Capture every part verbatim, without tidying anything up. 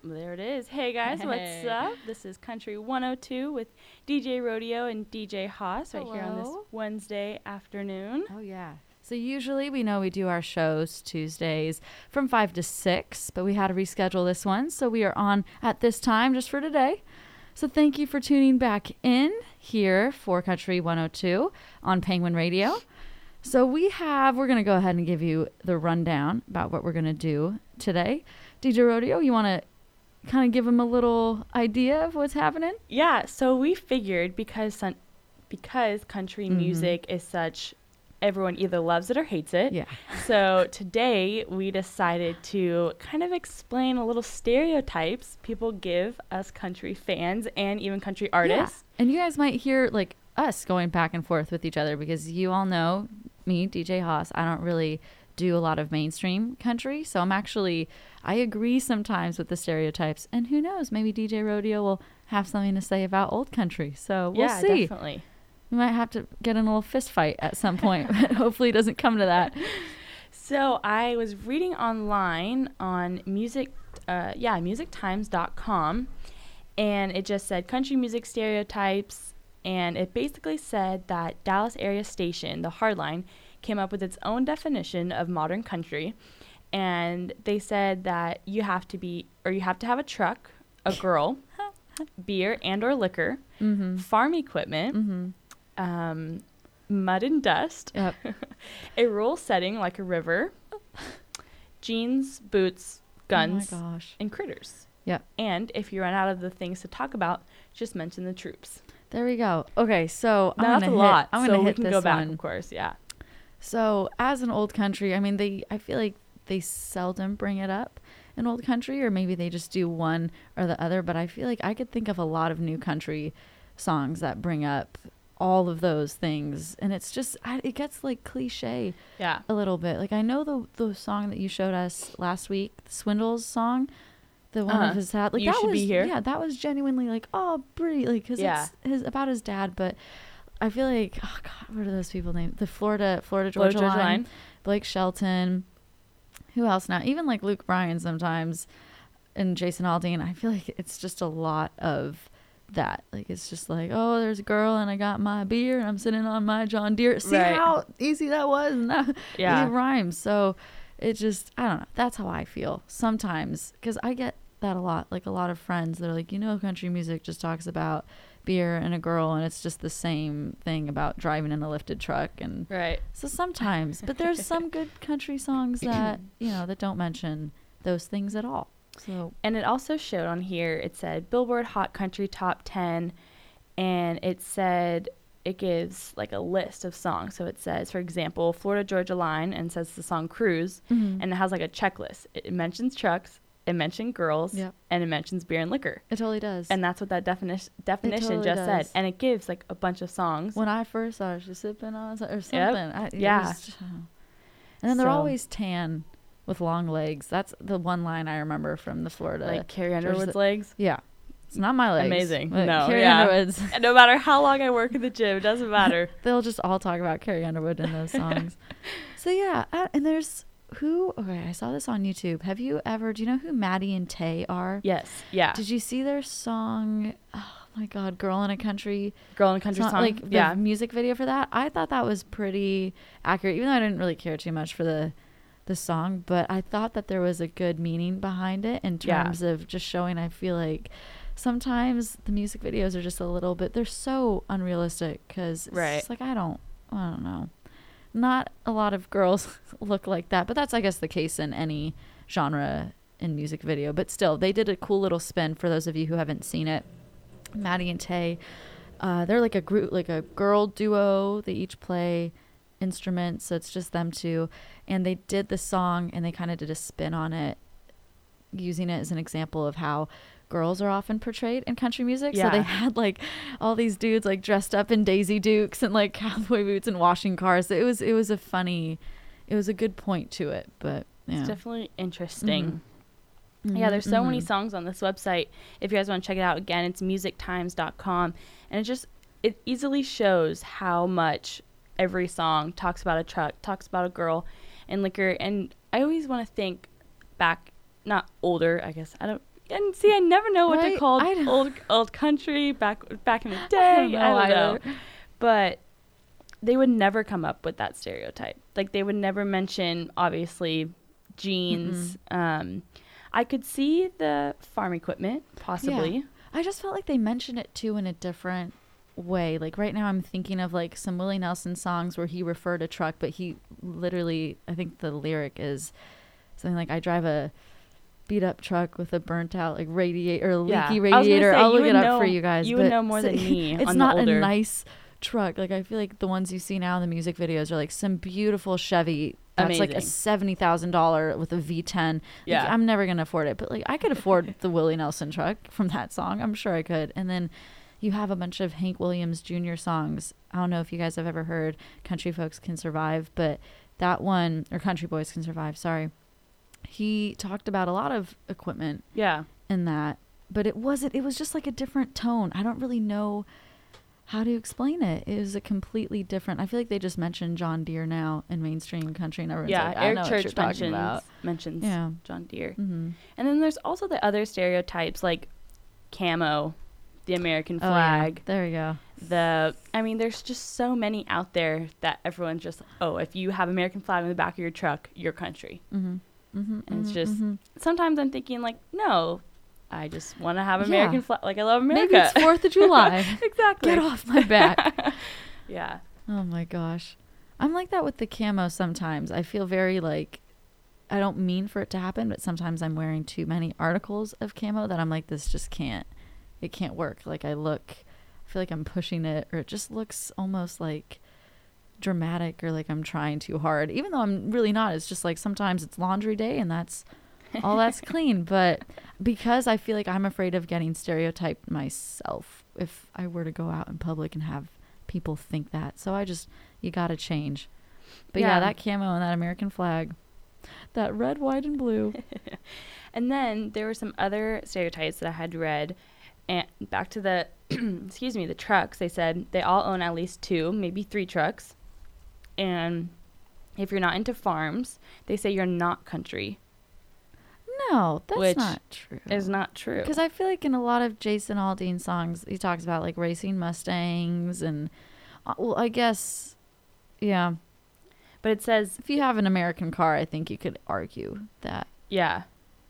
There it is. Hey guys, what's Hey. up? This is Country one oh two with D J Rodeo and D J Haas right here on this Hello. Wednesday afternoon. Oh, yeah. So usually we know we do our shows Tuesdays from five to six, but we had to reschedule this one. So we are on at this time just for today. So thank you for tuning back in here for Country one oh two on Penguin Radio. So we have, we're going to go ahead and give you the rundown about what we're going to do today. D J Rodeo, you want to kind of give them a little idea of what's happening? Yeah, so we figured because sun- because country Mhm. music is such, everyone either loves it or hates it. Yeah. So today we decided to kind of explain a little stereotypes people give us country fans and even country artists. Yeah. And you guys might hear like us going back and forth with each other because you all know me, D J Haas. I don't really do a lot of mainstream country. So I'm actually, I agree sometimes with the stereotypes. And who knows, maybe D J Rodeo will have something to say about old country. So we'll yeah, see. definitely. We might have to get in a little fist fight at some point. But hopefully it doesn't come to that. So I was reading online on music, uh, yeah, music times dot com, and it just said country music stereotypes, and it basically said that Dallas area station, the Hardline, came up with its own definition of modern country, and they said that you have to be, or you have to have a truck, a girl, beer and or liquor, Mm-hmm. farm equipment, Mm-hmm. um, mud and dust, Yep. a rural setting like a river, jeans, boots, guns, Oh my gosh. and critters. Yep. And if you run out of the things to talk about, just mention the troops. There we go. Okay, so I'm Now that's a gonna hit, lot. I'm so gonna we hit can this go back, one. of course. Yeah. So as an old country, I mean, they, I feel like they seldom bring it up in old country, or maybe they just do one or the other. But I feel like I could think of a lot of new country songs that bring up all of those things. And it's just, I, it gets like cliche Yeah. a little bit. Like I know the, the song that you showed us last week, the Swindles song, the one Uh-huh. of his dad, like You that Should was, Be Here. yeah, that was genuinely like, oh, pretty, like, cause Yeah. it's his, about his dad, but I feel like, oh God, what are those people named? The Florida, Florida, Florida Georgia, Georgia line, Line. Blake Shelton. Who else now? Even like Luke Bryan sometimes, and Jason Aldean. I feel like it's just a lot of that. Like it's just like, oh, there's a girl and I got my beer and I'm sitting on my John Deere. See Right. how easy that was? And that, Yeah. it rhymes. So it just, I don't know. That's how I feel sometimes, because I get that a lot. Like a lot of friends, they're like, you know, country music just talks about beer and a girl, and it's just the same thing about driving in a lifted truck. And Right. so sometimes, but there's some good country songs that, you know, that don't mention those things at all. So And it also showed on here, it said Billboard Hot Country Top ten, and it said it gives like a list of songs. So it says, for example, Florida Georgia Line, and says the song Cruise, Mhm. and it has like a checklist. It mentions trucks, it mentions girls, Yep. and it mentions beer and liquor. it totally does. And that's what that definition definition totally just does. said. And it gives like a bunch of songs. when I first saw her, she was sipping on so- or something. Yep. I, it Yeah. was- oh. And then they're So- always tan with long legs. That's the one line I remember from the Florida. like Carrie Georgia- Underwood's legs. yeah. It's not my legs. Amazing. but No, Carrie yeah. Underwood's. And no matter how long I work in the gym, it doesn't matter. They'll just all talk about Carrie Underwood in those songs. So yeah, uh, and there's who? Okay, I saw this on YouTube. Have you ever? Do you know who Maddie and Tay are? Yes. Yeah. Did you see their song? Oh my God, "Girl in a Country." Girl in a Country song, Song. like the yeah. music video for that. I thought that was pretty accurate, even though I didn't really care too much for the the song. But I thought that there was a good meaning behind it in Yeah. terms of just showing. I feel like sometimes the music videos are just a little bit. They're so unrealistic because it's Right. just like I don't. I don't know. Not a lot of girls look like that, but that's I guess the case in any genre in music video. But still, they did a cool little spin for those of you who haven't seen it. Maddie and Tay, uh, they're like a group, like a girl duo. They each play instruments, so it's just them two. And they did the song, and they kind of did a spin on it, using it as an example of how girls are often portrayed in country music. So Yeah. they had like all these dudes like dressed up in Daisy Dukes and like cowboy boots and washing cars. It was it was a funny, it was a good point to it. But yeah, It's definitely interesting. Mhm. Yeah, there's so many Mhm. songs on this website. If you guys want to check it out, again, it's music times dot com. And it just, it easily shows how much every song talks about a truck, talks about a girl and liquor. And I always want to think back, not older, I guess. I don't, and I see. I never know what Right? to call I don't- old old country back back in the day. don't know I don't know. either. But they would never come up with that stereotype. Like they would never mention, obviously, jeans. Um, I could see the farm equipment possibly. Yeah. I just felt like they mentioned it too in a different way. Like right now I'm thinking of like some Willie Nelson songs where he referred a truck, but he literally, I think the lyric is something like, I drive a beat up truck with a burnt out like radiator or leaky Yeah. I was gonna radiator. say, I'll you look would it up know- for you guys. you but would know more than me It's on the not older- a nice truck. Like I feel like the ones you see now in the music videos are like some beautiful Chevy that's like a Amazing. seventy thousand dollars with a V ten. Yeah. Like, I'm never gonna afford it, but like I could afford the Willie Nelson truck from that song. I'm sure I could. And then you have a bunch of Hank Williams Junior songs. I don't know if you guys have ever heard Country Folks Can Survive, but that one, or Country Boys Can Survive, sorry. He talked about a lot of equipment Yeah. in that, but it wasn't, it was just like a different tone. I don't really know how to explain it. It was a completely different, I feel like they just mentioned John Deere now in mainstream country and everyone's Yeah. like, I Eric know what you're Church talking mentions about. mentions Yeah. John Deere. Mm-hmm. And then there's also the other stereotypes like camo, the American Oh, yeah. flag. There we go. The I mean, there's just so many out there that everyone's just, oh, if you have American flag on the back of your truck, your country. Mm-hmm. Mm-hmm. And it's mhm, just mhm. sometimes I'm thinking like, no, I just want to have Yeah. American flag. Like I love America. Maybe it's Fourth of July. Exactly. Get off my back. Yeah. Oh my gosh. I'm like that with the camo sometimes. I feel very like, I don't mean for it to happen, but sometimes I'm wearing too many articles of camo that I'm like, this just can't, it can't work. Like I look, I feel like I'm pushing it, or it just looks almost like dramatic, or like I'm trying too hard, even though I'm really not. It's just like sometimes it's laundry day and that's all that's clean. But because I feel like I'm afraid of getting stereotyped myself if I were to go out in public and have people think that. So I just, you got to change. But yeah. Yeah. that camo and that American flag, that red, white, and blue. And then there were some other stereotypes that I had read. And back to the, excuse me, the trucks. They said they all own at least two, maybe three trucks. And if you're not into farms, they say you're not country. No, that's Which not true. Is not true. Because I feel like in a lot of Jason Aldean songs, he talks about like racing Mustangs and, uh, well, I guess, yeah. But it says, If you have an American car, I think you could argue that. yeah.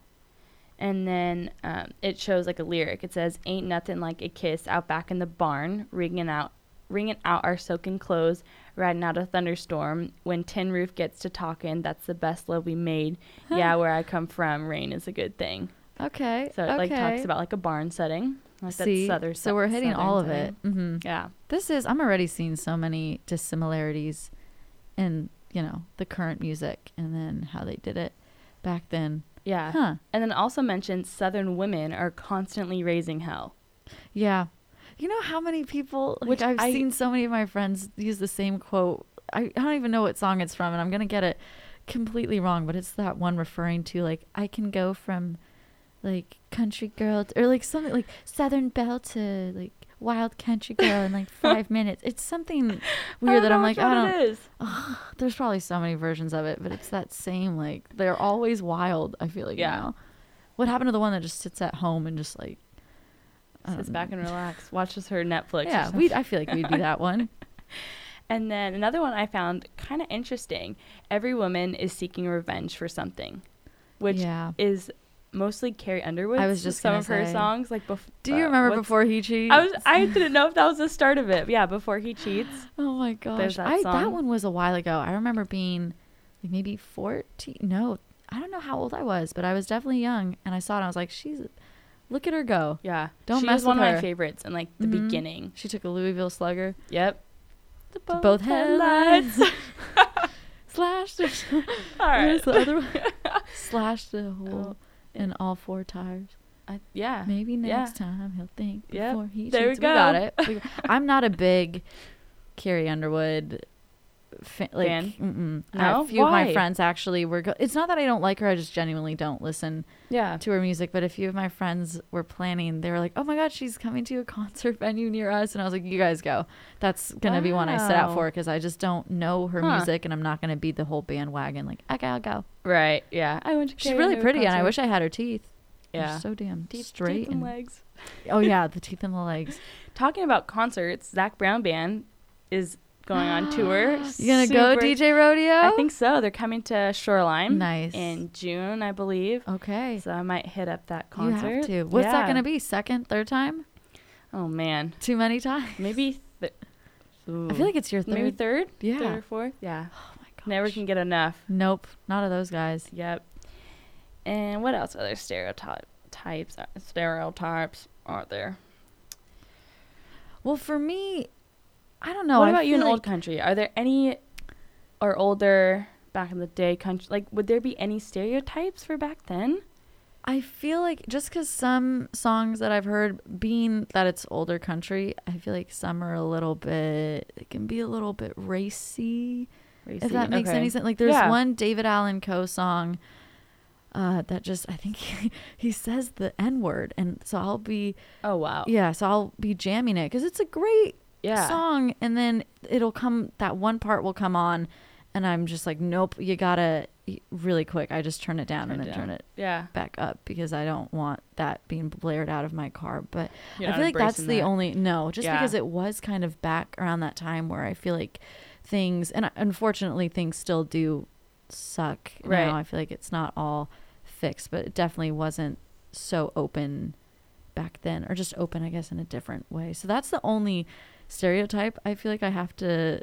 And then um, it shows like a lyric. It says, "Ain't nothing like a kiss out back in the barn, wringing out, wringing out our soaking clothes, riding out a thunderstorm. When Tin Roof gets to talking, that's the best love we made. Yeah, where I come from, rain is a good thing." Okay. So it okay. like talks about like a barn setting. Like that See, southern, so we're hitting southern all of setting. it. Mm-hmm. Yeah. This is, I'm already seeing so many dissimilarities in, you know, the current music and then how they did it back then. Yeah. Huh. And then it also mentions Southern women are constantly raising hell. Yeah. You know how many people, like Which I've I- seen so many of my friends use the same quote. I, I don't even know what song it's from, and I'm going to get it completely wrong, but it's that one referring to like, I can go from like country girl to, or like something like Southern belle to like wild country girl in like five minutes. It's something weird that I'm like, I don't, It is. oh, there's probably so many versions of it, but it's that same, like, they're always wild, I feel like. Yeah. Now. What happened to the one that just sits at home and just like, I Sits don't back know. and relax. Watches her Netflix. or Yeah, something. we. I feel like we'd be that one. And then another one I found kind of interesting. Every woman is seeking revenge for something, which Yeah. is mostly Carrie Underwood. I was just some gonna of her say. songs. Like, bef- Do you uh, remember what's- Before He Cheats? I was. I didn't know if that was the start of it. Yeah, Before He Cheats. Oh my gosh, that I, that song. one was a while ago. I remember being like maybe fourteen. No, I don't know how old I was, but I was definitely young, and I saw it. and I was like, she's, look at her go. Yeah, Don't she mess was one with of her. my favorites in like the Mhm. beginning. She took a Louisville Slugger. Yep. The To both headlights. Slash the. All What right. is the other one? Slash the hole Oh, in all four tires. I, yeah. Maybe Yeah. next time he'll think Yep. before he There we cheats. We got go. it. We- I'm not a big Carrie Underwood fa- like, Fan? Mm-mm. No? A few of my Why? friends actually were. Go- it's not that I don't like her. I just genuinely don't listen Yeah. to her music. But a few of my friends were planning. They were like, "Oh my God, she's coming to a concert venue near us," and I was like, "You guys go. That's gonna be one I set out Wow. for because I just don't know her Huh. music, and I'm not gonna be the whole bandwagon. Like, okay, I'll go. Right. Yeah. I went to. She's Carrie really Underwood pretty, and I concert. wish I had her teeth. They're Yeah. so damn Teeth, straight. teeth and and legs. Oh yeah, the teeth and the legs. Talking about concerts, Zach Brown Band is going on tour. You gonna go, Super- D J Rodeo? I think so. They're coming to Shoreline Nice. in June, I believe. Okay. So I might hit up that You concert. have to. What's that Yeah. gonna be? Second, third time? Oh man, Too many times. maybe. Th- I feel like it's your third. maybe third. Yeah. Third or fourth. Yeah. Oh my gosh. Never can get enough. Nope. Not of those guys. Yep. And what else? Other stereotype types, uh, stereotypes are there? Well, for me, I don't know. what I about you in feel old like- country? Are there any, or older back in the day country? Like, would there be any stereotypes for back then? I feel like just because some songs that I've heard, being that it's older country, I feel like some are a little bit, it can be a little bit racy, Racy? if that makes Okay. any sense. Like there's Yeah. one David Allen Coe song uh, that just, I think he, he says the N word. And so I'll be, Oh wow. yeah, so I'll be jamming it because it's a great Yeah. song. And then it'll come, that one part will come on and I'm just like, nope, you gotta, really quick, I just turn it down Turn and it then down. turn it Yeah. back up because I don't want that being blared out of my car. But You're I not feel like that's embracing the that. only, no, just Yeah. because it was kind of back around that time where I feel like things, and unfortunately things still do suck Right. now. I feel like it's not all fixed, but it definitely wasn't so open back then, or just open, I guess, in a different way. So that's the only stereotype I feel like I have to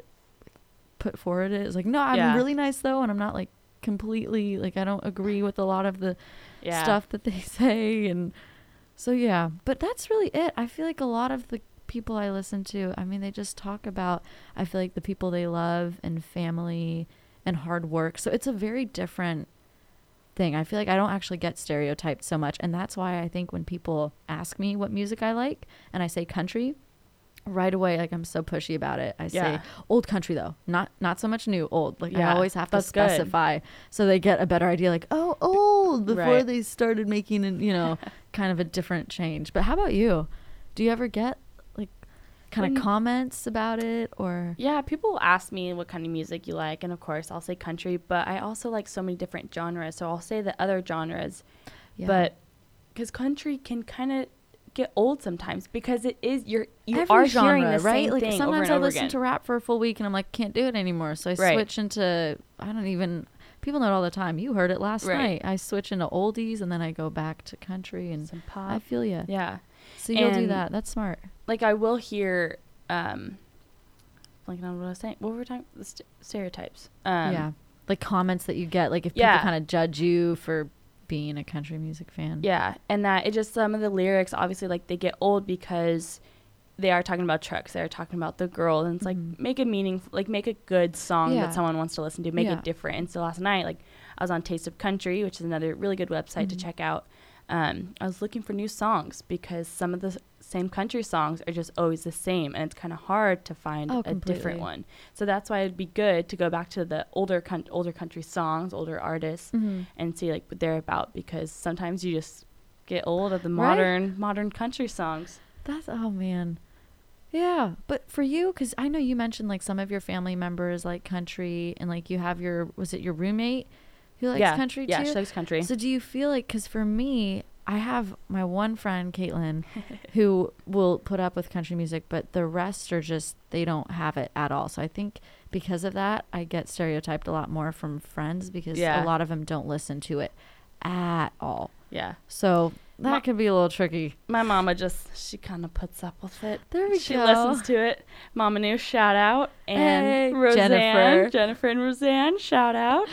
put forward. It is like, no, I'm Yeah. really nice though, and I'm not like completely, like I don't agree with a lot of the Yeah. stuff that they say. And so yeah, but that's really it. I feel like a lot of the people I listen to, I mean, they just talk about, I feel like the people they love and family and hard work. So it's a very different thing. I feel like I don't actually get stereotyped so much, and that's why I think when people ask me what music I like and I say country, right away, like I'm so pushy about it. I Yeah. say old country though, not not so much new, old. Like Yeah, I always have to that's good. specify so they get a better idea. Like, oh, old, before Right. they started making, an, you know, kind of a different change. But how about you? Do you ever get like kind When- of comments about it, or? Yeah, people ask me what kind of music you like, and of course I'll say country, but I also like so many different genres, so I'll say the other genres. Yeah. But because country can kind of get old sometimes, because it is you're you Every are genre, hearing the right? same Like thing over sometimes and I over listen again. to rap for a full week and I'm like, can't do it anymore. So I Right. switch into, I don't even, people know it all the time. You heard it last Right. night. I switch into oldies and then I go back to country, and Some pop. I feel you. Yeah, So you'll do And- that. That's smart. like I will hear, um, blanking on what I was saying. What were we talking? The st- stereotypes. Um, Yeah. Like comments that you get, like if Yeah. people kind of judge you for being a country music fan. Yeah, and that it just, some of the lyrics obviously, like, they get old because they are talking about trucks, they are talking about the girl, and it's like, Mhm. make a meaningful, like make a good song Yeah. that someone wants to listen to, make Yeah. it different. And so last night, like, I was on Taste of Country, which is another really good website to Mhm. check out. Um, I was looking for new songs because some of the s- same country songs are just always the same, and it's kind of hard to find Oh, a different completely. one. So that's why it'd be good to go back to the older coun- older country songs, older artists, Mm-hmm. and see like what they're about, because sometimes you just get old of the Right. modern modern country songs. That's, oh man. Yeah. But for you, because I know you mentioned like some of your family members like country, and like you have your, was it your roommate who likes yeah, country yeah, too? she likes country. So do you feel like, because for me, I have my one friend, Caitlin, who will put up with country music, but the rest are just, they don't have it at all. So I think because of that, I get stereotyped a lot more from friends, because Yeah. a lot of them don't listen to it at all. Yeah, So that Ma- could be a little tricky. my mama just, she kind of puts up with it. There we she go. listens to it. Mama New, shout out. And Hey, Roseanne, Jennifer. Jennifer and Roseanne, shout out.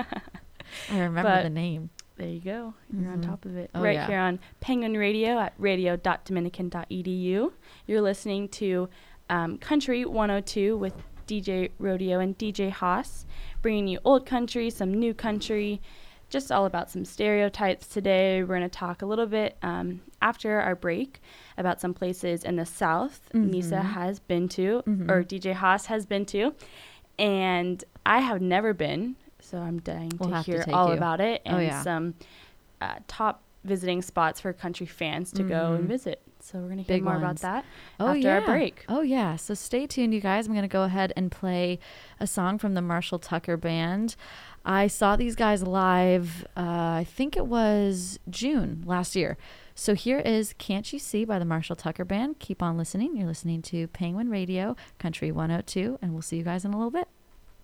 I remember But- the name. There you go. You're on Mhm. top of it. Oh, right yeah. here on Penguin Radio at radio dot dominican dot e d u. You're listening to um, Country one oh two with D J Rodeo and D J Haas, bringing you old country, some new country, just all about some stereotypes today. We're going to talk a little bit um, after our break about some places in the South Nisa Mhm. has been to, Mhm. or D J Haas has been to, and I have never been. So I'm dying We'll to have to hear take all you. about it, and Oh, yeah. some uh, top visiting spots for country fans to go and Mhm. visit. So we're going to hear Big more ones. about that Oh, after yeah. our break. Oh, yeah. So stay tuned, you guys. I'm going to go ahead and play a song from the Marshall Tucker Band. I saw these guys live, uh, I think it was June last year. So here is Can't You See by the Marshall Tucker Band. Keep on listening. You're listening to Penguin Radio, Country one oh two, and we'll see you guys in a little bit.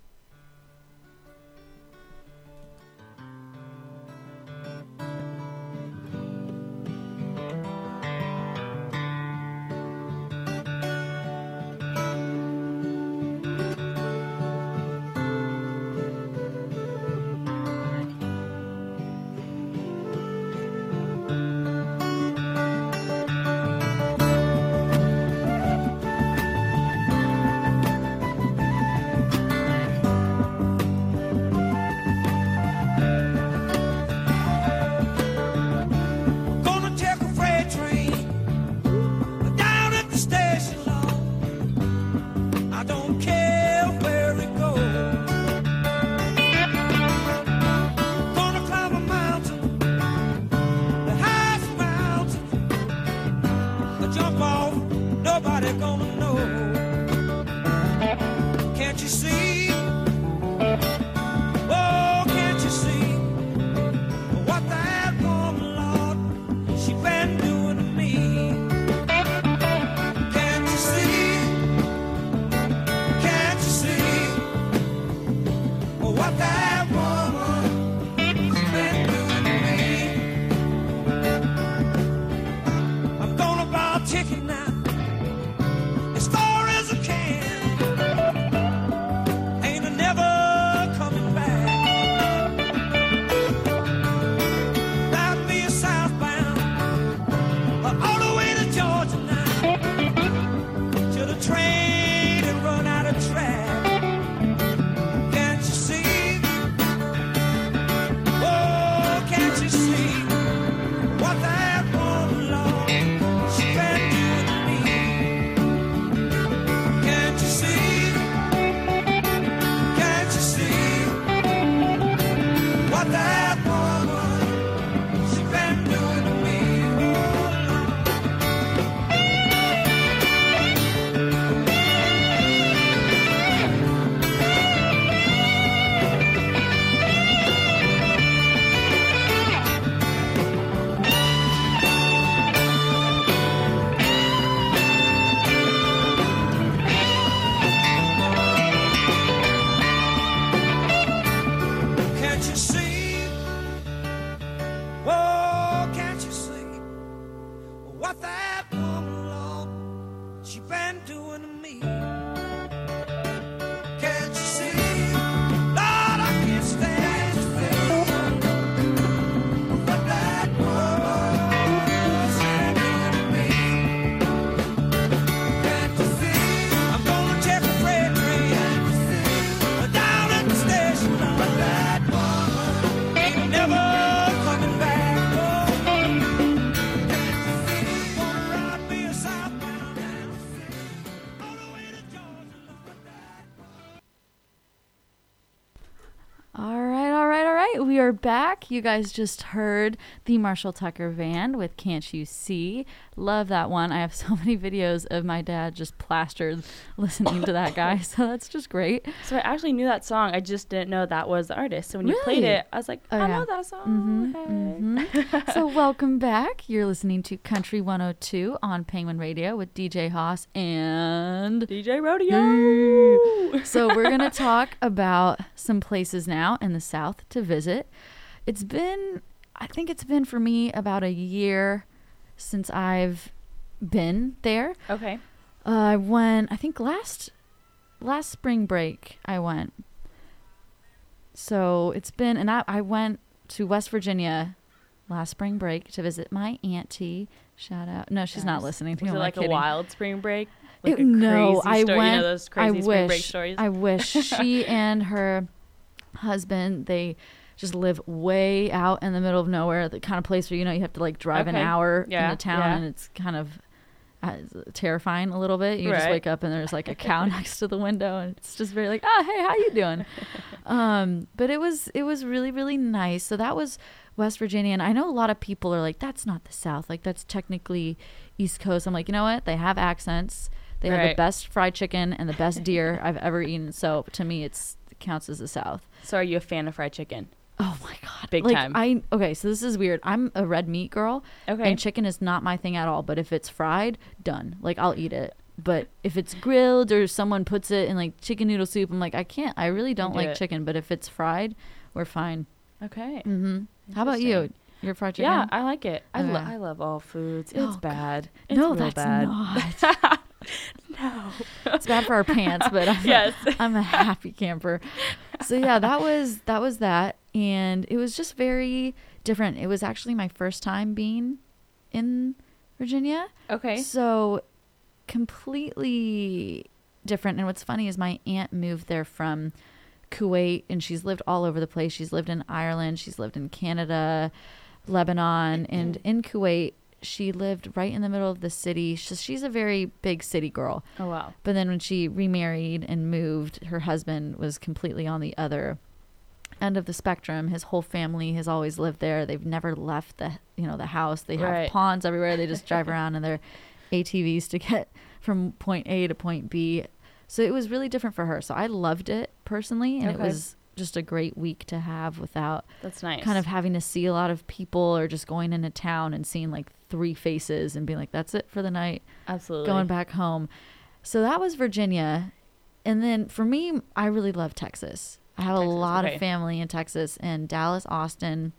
Back. You guys just heard the Marshall Tucker Band with Can't You See. Love that one. I have so many videos of my dad just plastered listening to that guy, so that's just great. So I actually knew that song. I just didn't know that was the artist. So when you Really? played it, I was like, Oh, I yeah. know that song. Mhm, Hey. mhm. So welcome back. You're listening to Country one oh two on Penguin Radio with D J Haas and D J Rodeo. So we're going to talk about some places now in the South to visit. It's been, I think it's been for me about a year since I've been there. Okay. Uh, I went, I think last, last spring break I went. So it's been, and I, I went to West Virginia last spring break to visit my auntie. Shout out. No, she's not Nice. listening. Was Who it am I like a kidding? wild spring break? Like It- a no, crazy I story, went. You know those crazy I spring wish. break stories? I wish. She and her husband, they just live way out in the middle of nowhere, the kind of place where, you know, you have to like drive an Okay. hour Yeah, into town yeah. and it's kind of uh, terrifying a little bit. You Right. just wake up and there's like a cow next to the window, and it's just very like, oh, hey, how you doing? um, but it was it was really really nice. So that was West Virginia, and I know a lot of people are like, that's not the South, like that's technically East Coast. I'm like, you know what? They have accents. They have the Right. best fried chicken and the best deer I've ever eaten. So to me, it's it counts as the South. So are you a fan of fried chicken? Oh my god, Big like, time. I okay, so this is weird. I'm a red meat girl, Okay. and chicken is not my thing at all. But if it's fried, done. Like I'll eat it. But if it's grilled or someone puts it in like chicken noodle soup, I'm like, I can't. I really don't do like it. chicken. But if it's fried, we're fine. Okay. Mm-hmm. How about you? Interesting. Your fried chicken? Yeah, I like it. I, lo- Okay. I love all foods. Oh, It's God. bad. It's no, real that's bad. not. No. It's bad for our pants, but I'm, Yes. I'm a happy camper. So yeah, that was that was that, and it was just very different. It was actually my first time being in Virginia, Okay. so completely different. And what's funny is my aunt moved there from Kuwait, and she's lived all over the place. She's lived in Ireland, she's lived in Canada, Lebanon, and in Kuwait she lived right in the middle of the city. She's, she's a very big city girl. Oh, wow. But then when she remarried and moved, her husband was completely on the other end of the spectrum. His whole family has always lived there. They've never left the, you know, the house. They have Right. ponds everywhere. They just drive around in their A T Vs to get from point A to point B. So it was really different for her. So I loved it personally, and Okay. it was just a great week to have without That's nice. kind of having to see a lot of people or just going into town and seeing like three faces and being like, that's it for the night. Absolutely. Going back home. So that was Virginia. And then for me, I really love Texas. I have Texas, a lot okay. of family in Texas, in Dallas, Austin,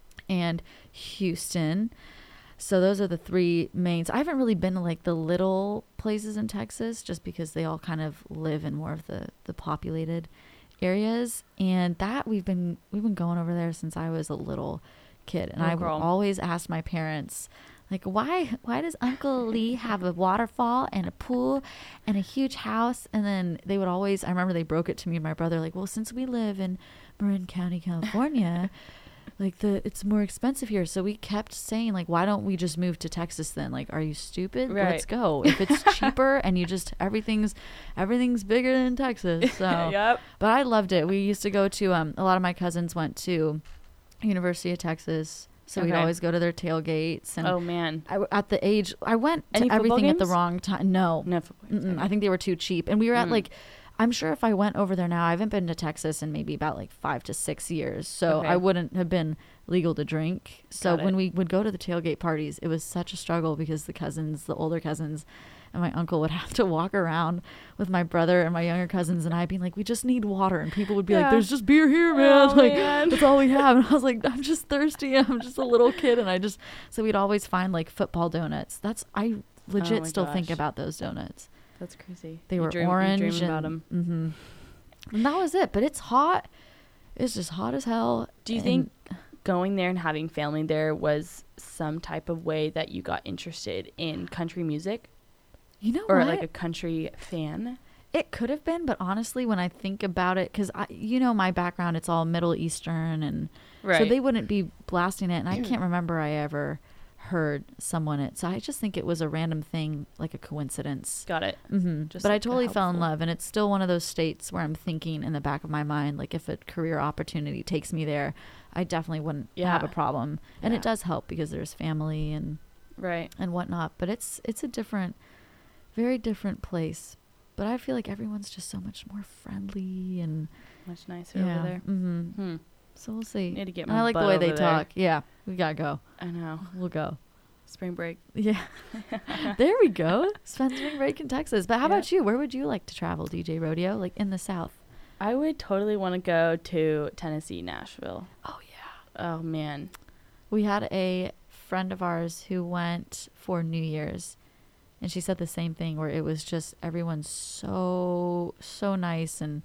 and Houston. So those are the three mains. I haven't really been to like the little places in Texas just because they all kind of live in more of the, the populated areas. And that we've been we've been going over there since I was a little kid. And Oh, I would girl. always ask my parents, like, why why does Uncle Lee have a waterfall and a pool and a huge house? And then they would always, I remember they broke it to me and my brother, like, well, since we live in Marin County, California, like the it's more expensive here. So we kept saying, like, why don't we just move to Texas then? Like, are you stupid? Right. Let's go. If it's cheaper and you just everything's everything's bigger than Texas. So Yep. but I loved it. We used to go to um a lot of my cousins went to University of Texas. So we'd Okay. always go to their tailgates, and Oh, man. I, at the age I went to Any football everything at the games? wrong time. No, No. football games, Mm-mm. okay. I think they were too cheap. And we were at Mm. like, I'm sure if I went over there now, I haven't been to Texas in maybe about like five to six years. So Okay. I wouldn't have been legal to drink. So Got it. when we would go to the tailgate parties, it was such a struggle because the cousins, the older cousins, and my uncle would have to walk around with my brother and my younger cousins and I being like, we just need water. And people would be like, Yeah. there's just beer here, man. Oh, like, man. that's all we have. And I was like, I'm just thirsty. I'm just a little kid. And I just, so we'd always find like football donuts. That's, I legit Oh my still think gosh. about those donuts. That's crazy. They You were dream- you orange. dream and, about 'em. Mm-hmm. And that was it. But it's hot. It's just hot as hell. Do you And think going there and having family there was some type of way that you got interested in country music you know or what? like a country fan? It could have been, but honestly, when I think about it, because I, you know, my background, it's all Middle Eastern, and so they wouldn't be blasting it. And I can't remember I ever heard someone it. So I just think it was a random thing, like a coincidence. Got it. Mm-hmm. Just But I like totally fell in helpful. love, and it's still one of those states where I'm thinking in the back of my mind, like if a career opportunity takes me there, I definitely wouldn't have a Yeah. problem. And Yeah. it does help because there's family and Right. and whatnot. But it's it's a different, very different place. But I feel like everyone's just so much more friendly and Much nicer yeah. over there. Mm-hmm. Hmm. So we'll see. Need to get And my I like the butt way they over there. talk. Yeah, we gotta go. I know. We'll go. Spring break. Yeah. There we go. Spend spring break in Texas. But how Yeah. about you? Where would you like to travel, D J Rodeo? Like in the South? I would totally want to go to Tennessee, Nashville. Oh yeah. Oh, man. We had a friend of ours who went for New Year's, and she said the same thing, where it was just everyone's so so nice, and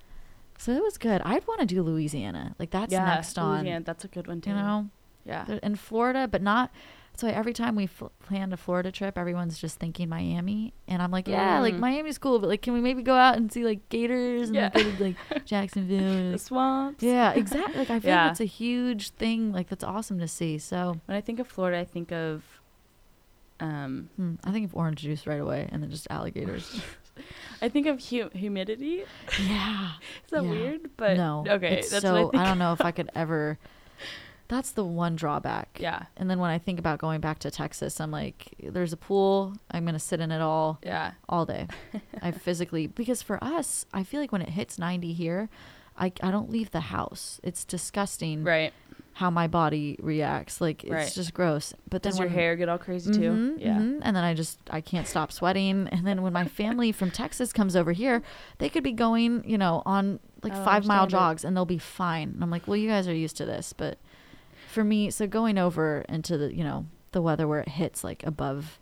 so it was good. I'd want to do Louisiana. Like that's yeah, next on. Louisiana, that's a good one, too. You know, Yeah. There- in Florida, but not. So every time we fl- plan a Florida trip, everyone's just thinking Miami, and I'm like, yeah, like Mm. Miami's cool, but like, can we maybe go out and see like gators and Yeah. like, go to, like Jacksonville? or, The like- swamps. yeah, exactly. Like I feel Yeah. like it's a huge thing. Like that's awesome to see. So When I think of Florida, I think of Um, Hmm, I think of orange juice right away, and then just alligators. I think of hu- humidity. Yeah. Is that Yeah. weird? But no. okay, It's that's so, what I think. I don't know if I could ever. That's the one drawback. Yeah, And then when I think about going back to Texas, I'm like, there's a pool. I'm going to sit in it all, yeah, all day. I physically, because for us, I feel like when it hits ninety here, I, I don't leave the house. It's disgusting right. how my body reacts. Like, it's Right. just gross. But then Does your when, hair get all crazy too? Mhm, Yeah. mhm. And then I just, I can't stop sweating. And then when my family from Texas comes over here, they could be going, you know, on like I don't five mile understand it. jogs and they'll be fine. And I'm like, well, you guys are used to this. But for me, so going over into the, you know, the weather where it hits like above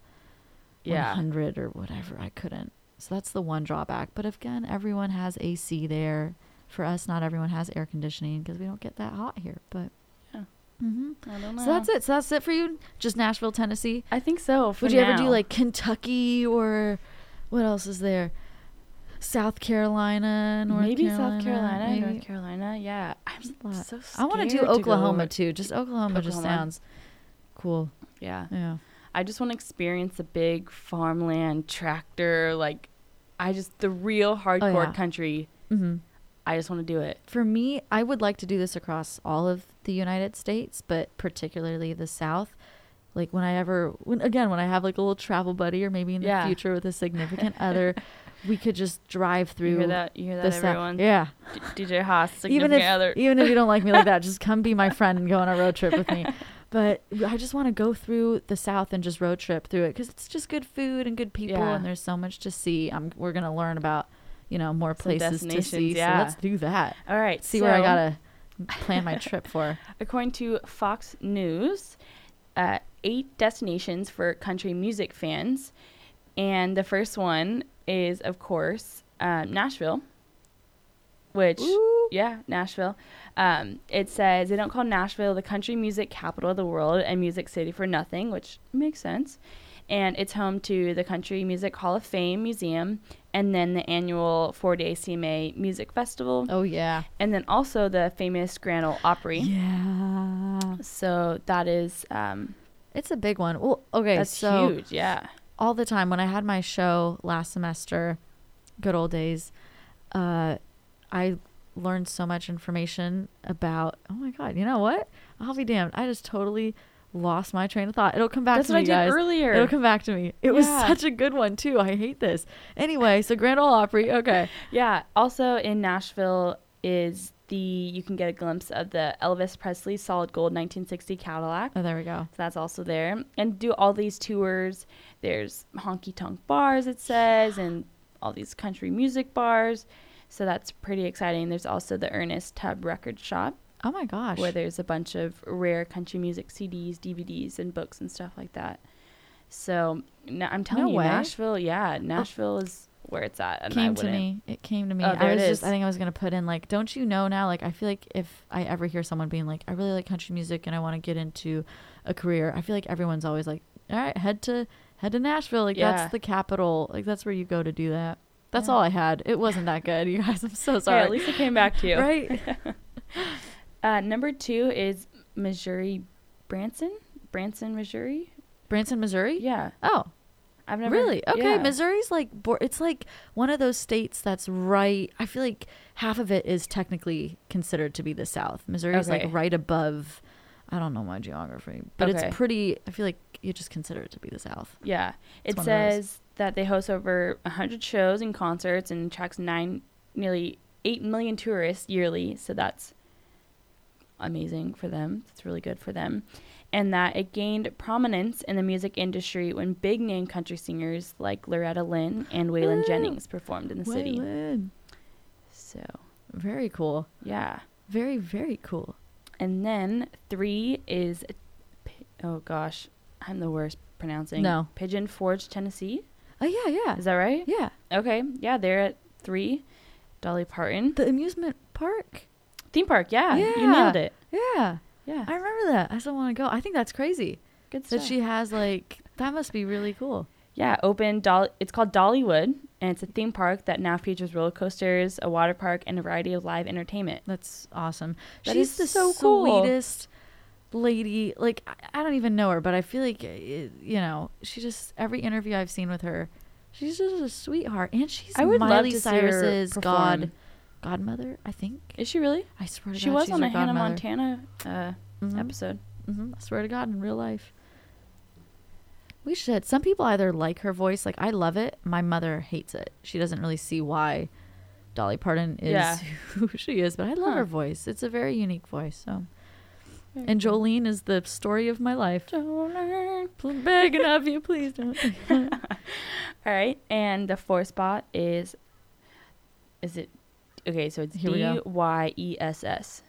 Yeah. one hundred or whatever, I couldn't. So that's the one drawback. But again, everyone has A C there. For us, not everyone has air conditioning because we don't get that hot here. But Yeah. hmm I don't know. so that's it. So that's it for you. Just Nashville, Tennessee. I think so. For Would you ever do now. like Kentucky or what else is there? South Carolina, North maybe Carolina, South Carolina, maybe. North Carolina? Yeah, I'm There's a lot. so I want to do scared go Oklahoma over- too. Just Oklahoma, just Oklahoma? sounds cool. Yeah, Yeah. I just want to experience a big farmland tractor, like, I just the real hardcore Oh, yeah. country. hmm I just want to do it. For me, I would like to do this across all of the United States, but particularly the South. Like when I ever, when again, when I have like a little travel buddy, or maybe in the Yeah. future with a significant other, we could just drive through. You hear that? You hear the that, South. everyone? Yeah. D- D J Haas, even significant if other. even if you don't like me like that, just come be my friend and go on a road trip with me. But I just want to go through the South and just road trip through it because it's just good food and good people, Yeah. and there's so much to see. I'm we're gonna learn about, you know, more Some places to see. destinations, So yeah. let's do that. All right. See where I so, gotta plan my trip for. According to Fox News, uh, eight destinations for country music fans, and the first one is, of course, um, Nashville. Which, Ooh. yeah, Nashville. Um, it says they don't call Nashville the country music capital of the world and music city for nothing, which makes sense. And it's home to the Country Music Hall of Fame Museum, and then the annual four-day C M A Music Festival, Oh yeah. and then also the famous Grand Ole Opry. Yeah. So that is um, It's a big one. Well, okay, that's so huge. Yeah. all the time when I had my show last semester, good old days, uh, I learned so much information about, oh my God, you know what? I'll be damned. I just totally lost my train of thought. It'll come back That's to what me, I did guys. earlier. It'll come back to me. It was Yeah. such a good one too. I hate this. Anyway, so Grand Ole Opry. Okay. Yeah. Also in Nashville is the you can get a glimpse of the Elvis Presley solid gold nineteen sixty Cadillac. Oh, there we go. So that's also there. And do all these tours. There's honky tonk bars, it says, and all these country music bars. So that's pretty exciting. There's also the Ernest Tubb Record Shop, Oh my gosh. where there's a bunch of rare country music C Ds, D V Ds, and books and stuff like that. So na- I'm telling No you, way. Nashville, yeah, Nashville is where it's at. And I came to wouldn't- me. It came to me. Oh, there I it was just is. I think I was gonna put in like, don't you know now? Like I feel like if I ever hear someone being like, I really like country music and I want to get into a career, I feel like everyone's always like, all right, head to head to Nashville. Like Yeah. that's the capital. Like that's where you go to do that. That's Yeah. all I had. It wasn't that good, you guys. I'm so Hey, sorry. at least it came back to you. Right? Uh, number two is Missouri Branson. Branson, Missouri. Branson, Missouri? Yeah. Oh, I've never. really? Okay. yeah. Missouri's like, bor- it's like one of those states that's right. I feel like half of it is technically considered to be the South. Missouri's Okay. like right above, I don't know my geography, but Okay. it's pretty, I feel like you just consider it to be the South. Yeah. It's It one of those. says that they host over one hundred shows and concerts and attracts nine, nearly eight million tourists yearly. So that's amazing for them. It's really good for them. And that it gained prominence in the music industry when big name country singers like Loretta Lynn and Waylon Ooh. Jennings performed in the city. Waylon. So, Very cool. yeah. Very, very cool. And then three is, Pi- oh gosh, I'm the worst pronouncing. No. Pigeon Forge, Tennessee. Oh, yeah, yeah. Is that right? Yeah. Okay. Yeah, they're at three. Dolly Parton. The amusement park. Theme park, yeah. You Yeah. nailed it. Yeah. Yeah. I remember that. I still want to go. I think that's crazy Good that stuff. she has like, that must be really cool. Yeah, open Dolly. It's called Dollywood, and it's a theme park that now features roller coasters, a water park, and a variety of live entertainment. That's awesome. That She's is the so cool. sweetest lady. Like, I, I don't even know her, but I feel like, it, you know, she just, every interview I've seen with her, she's just a sweetheart. And she's I would Miley love to Cyrus's see her god, perform. godmother, I think. Is she really? I swear to She God, was she's on her a Hannah godmother. Montana uh, Mhm. episode. Mm-hmm. I swear to God, in real life. We should. Some people either like her voice, like I love it. My mother hates it. She doesn't really see why Dolly Parton is Yeah. who she is, but I love Huh. her voice. It's a very unique voice. So, Very and cool. Jolene is the story of my life. Jolene. Pl- Begging of you, please don't. All right, and the fourth spot is, is it, okay, so it's Here we D go. Y E S S.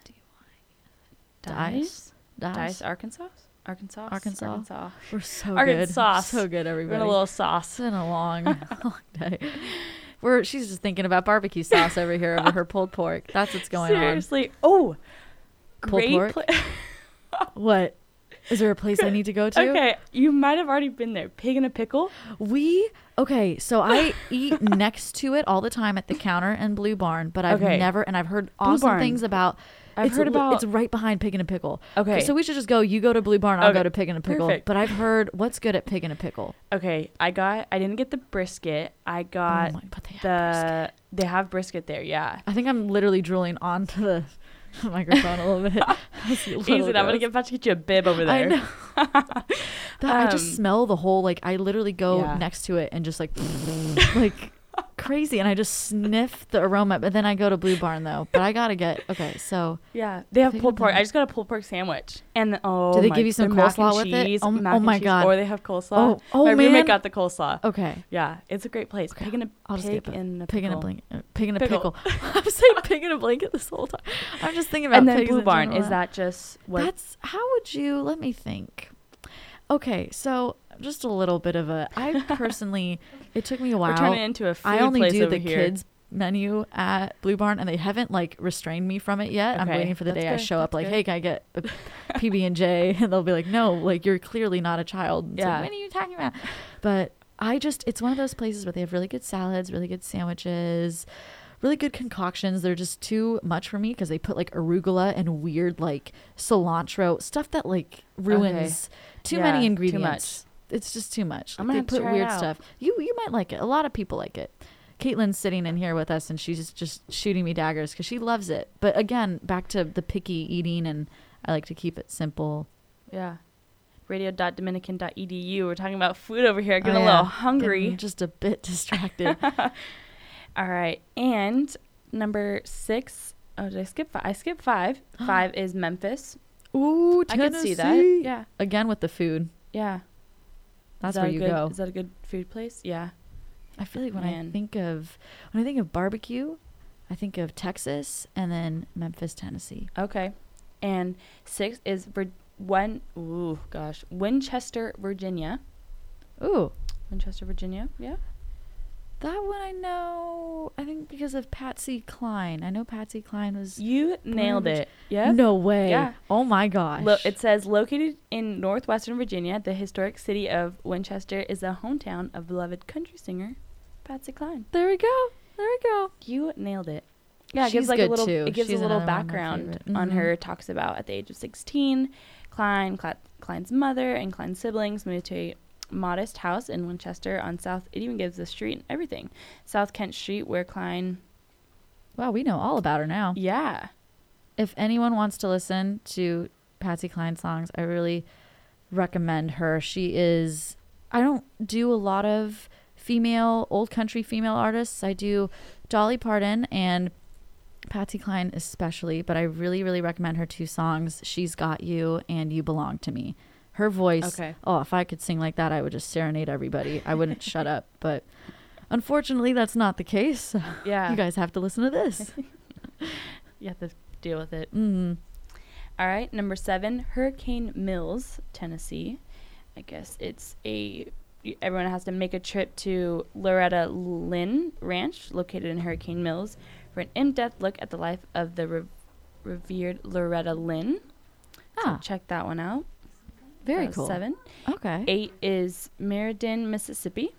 Dice? Dice. Dice, Arkansas? Arkansas? Arkansas. Arkansas. We're so Arkansas. good. So good, We're everybody. in a little It's sauce. been a long, long day. We're she's just thinking about barbecue sauce over here over her pulled pork. That's what's going Seriously. Oh, Pulled great. pork? pla- on. What? Is there a place I need to go to? okay, you might have already been there. Pig in a pickle? We okay, so I eat next to it all the time at the counter in Blue Barn, but I've Okay. never and I've heard Blue awesome Barn. things about. I've it's heard li- about- It's right behind Pig in a Pickle. Okay. So we should just go. You go to Blue Barn. I'll Okay, go to Pig in a Pickle. perfect. But I've heard what's good at Pig in a Pickle. Okay, I got, I didn't get the brisket. I got oh my, but they have the, brisket. they have brisket there, yeah. I think I'm literally drooling onto the microphone a little bit. That's a little Easy, I'm gonna gross. get about to get you a bib over there. I know. That, I just Um, smell the whole, like, I literally go Yeah. next to it and just like, like crazy. And I just sniff the aroma. But then I go to Blue Barn though. But I gotta get, okay, so. Yeah, they have Pig pulled in pork. the- I just got a pulled pork sandwich, and the, oh, Do they my- give you some their mac and coleslaw with it? cheese, Oh m- mac oh and my cheese, God. Or they have coleslaw. Oh, oh my man. roommate got the coleslaw. Okay. Yeah, it's a great place. Okay, Pig in a I'll just pig get in a Pig in a pickle. blanket. Uh, pig in a Pickle. pickle. I'm saying pig in a blanket this whole time. I'm just thinking about And then pigs Blue in Barn, general. is that just what? That's, how would you, let me think. Okay, so just a little bit of a, I personally, it took me a while. We're turning it into a food I only place do over the here. kids menu at Blue Barn, and they haven't like restrained me from it yet. I'm Okay, waiting for the that's day I good, show up that's like, good. hey, can I get a P B and J? And they'll be like, no, like you're clearly not a child. It's Yeah. like, what are you talking about? But I just, it's one of those places where they have really good salads, really good sandwiches, really good concoctions. They're just too much for me because they put like arugula and weird like cilantro stuff that like ruins too Yeah, many too ingredients. It's just too much. I'm Like, gonna have they to put try it weird out. stuff. You you might like it. A lot of people like it. Caitlin's sitting in here with us, and she's just shooting me daggers because she loves it. But again, back to the picky eating, and I like to keep it simple. Yeah. radio dot dominican dot e d u. We're talking about food over here. Getting Oh, a yeah. little hungry. Getting just a bit distracted. All right. And number six. Oh, did I skip five? I skipped five. Five is Memphis. Ooh, I Tennessee. could see that. Yeah. Again with the food. Yeah. That's Is that where a you good, go. Is that a good food place? Yeah. I feel like when Man. I think of when I think of barbecue, I think of Texas and then Memphis, Tennessee. Okay. And six is Vir- one. Ooh, gosh. Winchester, Virginia. Ooh, Winchester, Virginia. Yeah. that one I know. I think because of Patsy Cline. I know Patsy Cline was. You nailed Virg- it. Yeah. No way. Yeah. Oh my gosh. Lo- it says located in northwestern Virginia, the historic city of Winchester is the hometown of beloved country singer Patsy Cline. there we go. There we go. You nailed it. Yeah, it She's gives like good a little. too. It gives She's a little another one of my background favorite. on Mhm. her. Talks about at the age of sixteen, Klein, Cla- Klein's mother, and Klein's siblings moved to a modest house in Winchester on South. It even gives the street and everything. South Kent Street, where Klein. Wow, we know all about her now. Yeah. If anyone wants to listen to Patsy Cline songs, I really recommend her. She is, I don't do a lot of female, old country female artists. I do Dolly Parton and Patsy Cline especially, but I really, really recommend her two songs, She's Got You and You Belong to Me. Her voice, Okay. oh, if I could sing like that, I would just serenade everybody. I wouldn't shut up, but unfortunately, that's not the case. So Yeah. you guys have to listen to this. You have to deal with it. Mm. All right, number seven, Hurricane Mills, Tennessee. I guess it's a, everyone has to make a trip to Loretta Lynn Ranch, located in Hurricane Mills, for an in-depth look at the life of the re- revered Loretta Lynn. So Ah, check that one out. very That was cool. Seven. Okay. Eight is Meriden, Mississippi.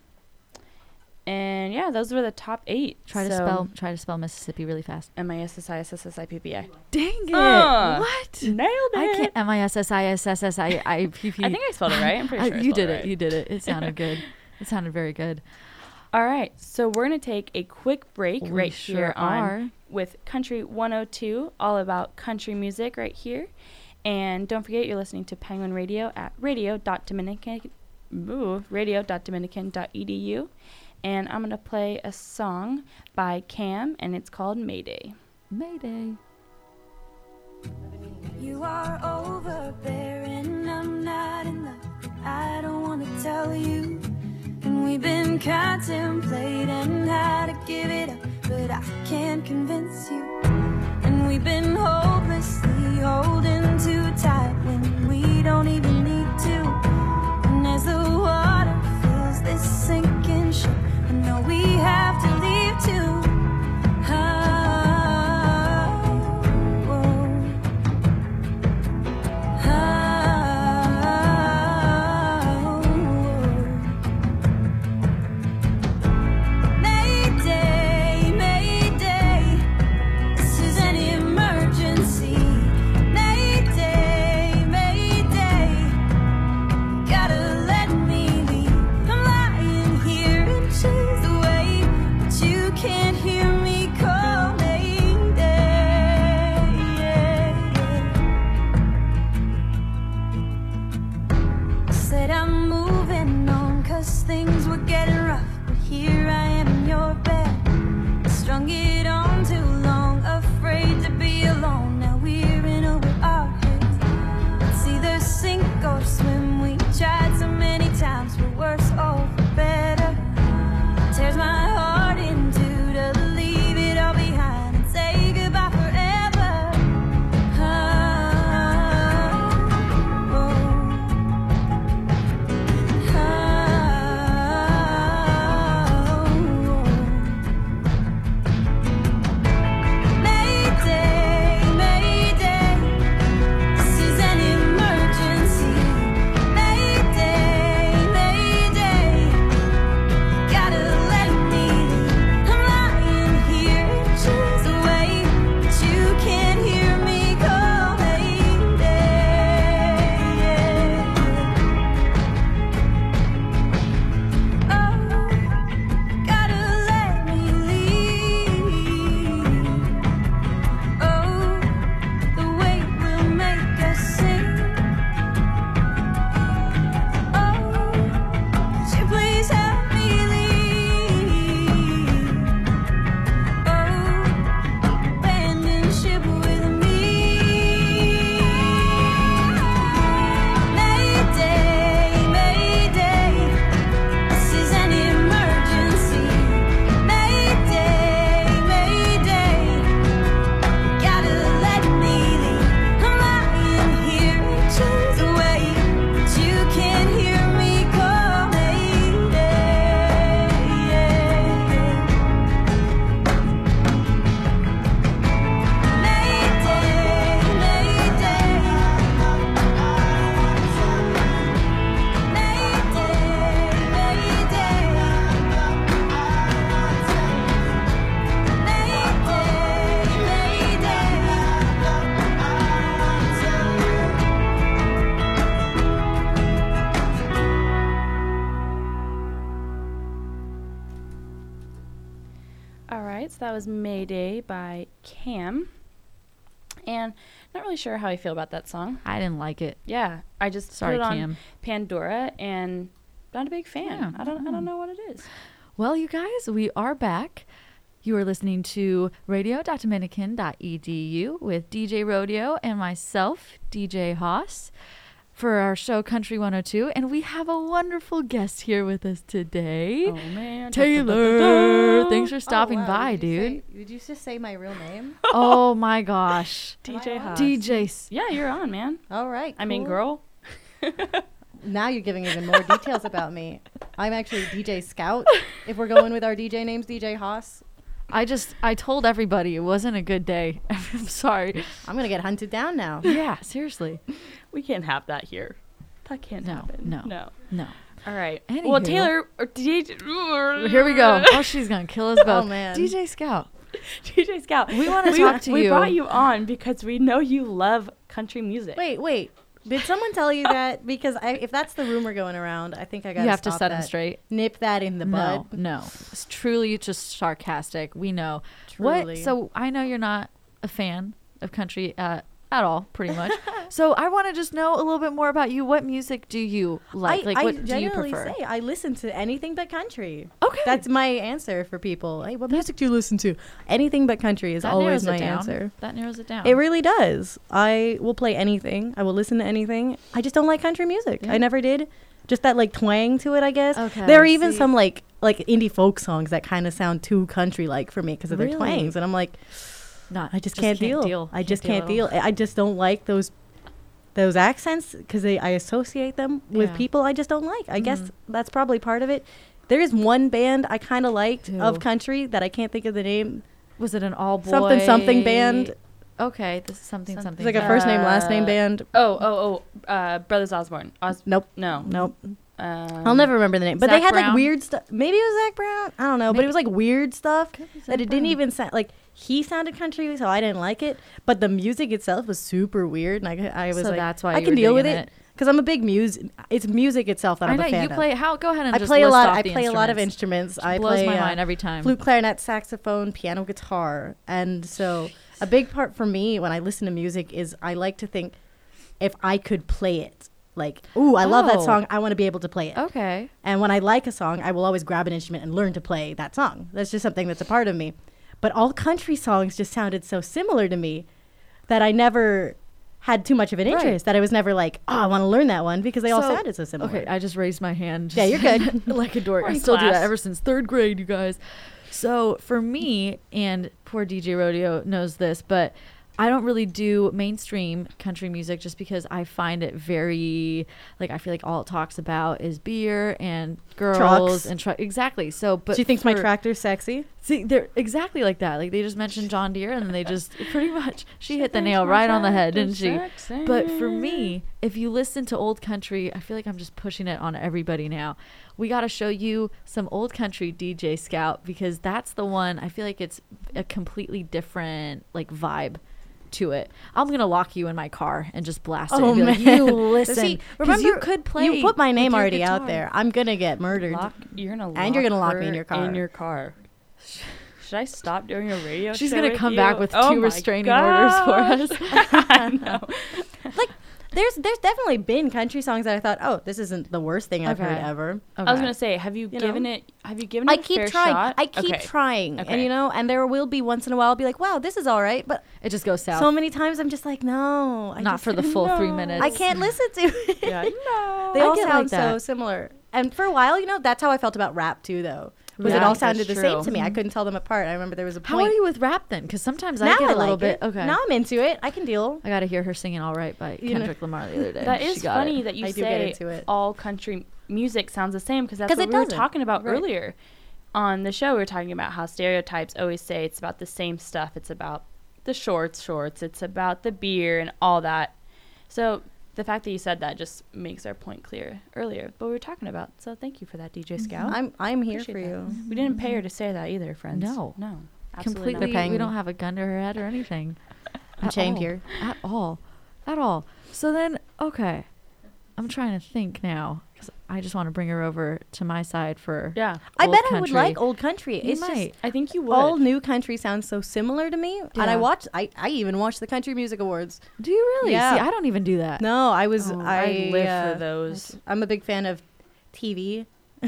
And yeah, those were the top eight. Try to So, spell try to spell Mississippi really fast. M I S S I S S S I P P I. Dang it. Uh. What? it. Nailed it. I can't. M I S S I S S S I I P P. I think I spelled it right. I'm pretty sure I You spelled did it it. right. You did it. It sounded good. It sounded very good. All right. So we're going to take a quick break We right sure here on are. with Country one oh two, all about country music right here. And don't forget, you're listening to Penguin Radio at radio dot dominican ooh, radio dot dominican dot e d u. And I'm going to play a song by Cam, and it's called Mayday. Mayday. You are overbearing, I'm not in love. I don't want to tell you. And we've been contemplating how to give it up, but I can't convince you. And we've been hopelessly holding too tight when we don't even need to. And as the water fills this sinking ship, I know we have to leave too. Things were getting rough, but here I am in your bed. Strung it on too long, afraid to be alone. Now we're in over our heads. It's either sink or swim. We tried so many times for worse or for better. It tears my heart in two to leave it all behind and say goodbye forever. Oh, oh. That was Mayday by Cam. And not really sure how I feel about that song. I didn't like it. Yeah, I just Sorry, put it on Cam. Pandora and not a big fan. Yeah, I don't I mm. don't know what it is. Well, you guys, we are back. You are listening to radio dot dominican dot e d u with D J Rodeo and myself, D J Haas, for our show Country one oh two. And we have a wonderful guest here with us today. Oh man, Taylor. Thanks for stopping oh, wow. by, did you dude. Say, did you just say my real name? Oh my gosh. D J Haas. D J. S- Yeah, you're on, man. All right. I mean, cool. girl. Now you're giving even more details about me. I'm actually D J Scout. If we're going with our D J names, D J Haas. I just, I told everybody it wasn't a good day. I'm sorry. I'm going to get hunted down now. Yeah, seriously. We can't have that here. That can't No, happen. no. No. No. All right. Well, Anywho. Taylor, or D J. Here we go. Oh, she's going to kill us both. Oh, man. D J Scout. D J Scout. We wanna we, talk to we you. brought you on because we know you love country music. Wait, wait. Did someone tell you that? Because I, if that's the rumor going around, I think I got You have to stop set that. him straight. Nip that in the No, bud. no. It's truly just sarcastic. We know. What? Truly. So I know you're not a fan of country uh, at all, pretty much. So I want to just know a little bit more about you. What music do you like? I, like, I what do you genuinely prefer? say I listen to anything but country. Okay. That's my answer for people. Hey, what music do you listen to? Anything but country is That always narrows it my down. answer. That narrows it down. It really does. I will play anything. I will listen to anything. I just don't like country music. Yeah. I never did. Just that like twang to it, I guess. Okay, There are even see. some like like indie folk songs that kind of sound too country like for me because of their Really? twangs, and I'm like, Not. I just, can't, deal. I just can't at deal. all. I just don't like those those accents because I associate them with Yeah. people I just don't like. I guess Mhm. that's probably part of it. There is one band I kind of liked Ew. of country that I can't think of the name. Was it an all boy Something something band. Okay, this is something Some- something. It's like a first name last name Uh, band. Oh, oh, oh. Uh, Brothers Osborne. Os- Nope. no. Nope. Um, I'll never remember the name. But they Zac had like Brown? weird stuff. Maybe it was Zach Brown. I don't know. But Maybe- it was like weird stuff Could be Zac that it didn't Brown. even sound like he sounded country, so I didn't like it. But the music itself was super weird, and I, I was So like, that's why I you can were deal with digging it it. because I'm a big music. It's music itself that I I'm know a fan you of. play. How? Go ahead and I just play a list lot. off I the play a lot of instruments. instruments. I Blows play my uh, mind every time. flute, clarinet, saxophone, piano, guitar, and so a big part for me when I listen to music is I like to think if I could play it. Like, ooh, I love that Oh. song. I want to be able to play it. Okay. And when I like a song, I will always grab an instrument and learn to play that song. That's just something that's a part of me. But all country songs just sounded so similar to me that I never had too much of an Right. interest. That I was never like, oh, I want to learn that one because they all So- sounded so similar. Okay, I just raised my hand. Yeah, just you're good. like a dork. We're I in still do class. that ever since third grade, you guys. So for me, and poor D J Rodeo knows this, but I don't really do mainstream country music just because I find it very, like, I feel like all it talks about is beer and girls Trucks. and truck. Exactly. So, but she thinks my for- tractor's sexy. See, they're exactly like that. Like they just mentioned John Deere, and then they just pretty much she hit the nail right on the head, didn't she? But for me, if you listen to old country, I feel like I'm just pushing it on everybody now. We got to show you some old country D J Scout because that's the one. I feel like it's a completely different like vibe to it. I'm gonna lock you in my car and just blast it. Oh, and be like, man. you listen, See, 'cause remember, you could play. You put my with name your already out guitar. there. I'm gonna get murdered. Lock, you're gonna And you're gonna lock her me in your car. In your car. Should I stop doing a radio She's show gonna with come you? back with Oh two my restraining orders for gosh. us. I know. Like, there's there's definitely been country songs that I thought, oh, this isn't the worst thing I've heard Okay. ever. I was Okay. gonna say, have you, You given know? it? Have you given I it a keep fair trying. shot? I keep Okay. trying, and Okay. you know, and there will be once in a while I'll be like, wow, this is all right, but It just goes south. so many times I'm just like, no, I Not just for the can't- full three No. minutes. I can't listen to it. Yeah, no. They I all get sound like so that. similar. And for a while, you know, that's how I felt about rap too, though. Was it Yeah, all that's sounded the same true. to me? I couldn't tell them apart. I remember there was a How point. are you with rap then? Because sometimes now I get a I little like bit. it. Okay. Now I'm into it. I can deal. I got to hear her singing "All Right" by You know- Kendrick Lamar the other day. That She is got funny it. that you I do get say into it. all country music sounds the same because that's 'Cause what it we were doesn't. talking about Right. earlier on the show. We were talking about how stereotypes always say it's about the same stuff. It's about the shorts, shorts. It's about the beer and all that. So the fact that you said that just makes our point clear earlier. But we were talking about. So thank you for that, D J Scout. I'm I'm here Appreciate for that. you. We didn't pay her to say that either, friends. No. no, absolutely Completely. not. They're paying We me. don't have a gun to her head or anything. I'm At chained all. here. At all. At all. So then, okay. I'm trying to think now because I just want to bring her over to my side for. Yeah, I old bet I would country. like old country. You It's might. just I think you would. all new country sounds so similar to me. And Yeah. I watch. I, I even watched the Country Music Awards. Do you really? Yeah. See, I don't even do that. No, I was. Oh, I, I live uh, for those. I'm a big fan of T V.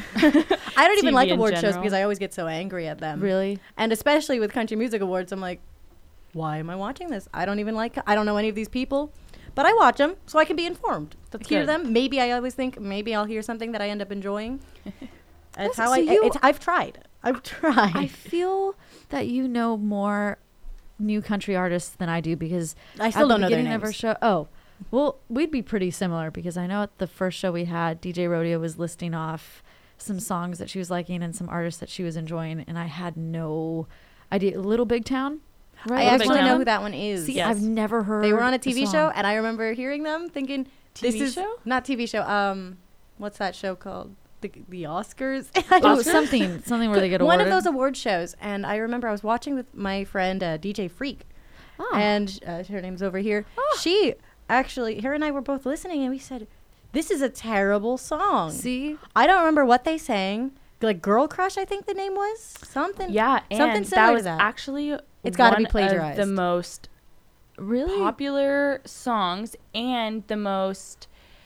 I don't even T V like in award shows general. because I always get so angry at them. Really? And especially with Country Music Awards, I'm like, why am I watching this? I don't even like. I don't know any of these people, but I watch them so I can be informed. That's hear good. them. Maybe I always think maybe I'll hear something that I end up enjoying. That's That's- how so I. you- It's, I've tried. I've tried. I feel that you know more new country artists than I do because I still at don't the know their beginning of our names. show. Oh, well, we'd be pretty similar because I know at the first show we had, D J Rodeo was listing off some songs that she was liking and some artists that she was enjoying, and I had no idea. Little Big Town, I right? Little Big actually Town? know who that one is. See, Yes. I've never heard. They were on a the T V song. show, and I remember hearing them, thinking, "This T V is show? not T V show. Um, what's that show called? the, the Oscars. Oh, something, something where they get one awarded. of those award shows. And I remember I was watching with my friend uh, D J Freak, Oh. and uh, her name's over here. She actually, her and I were both listening, and we said, "This is a terrible song." See, I don't remember what they sang. Like Girl Crush, I think the name was something. Yeah, and something similar that to was that. actually It's gotta be one of plagiarized. the most really? popular songs and the most,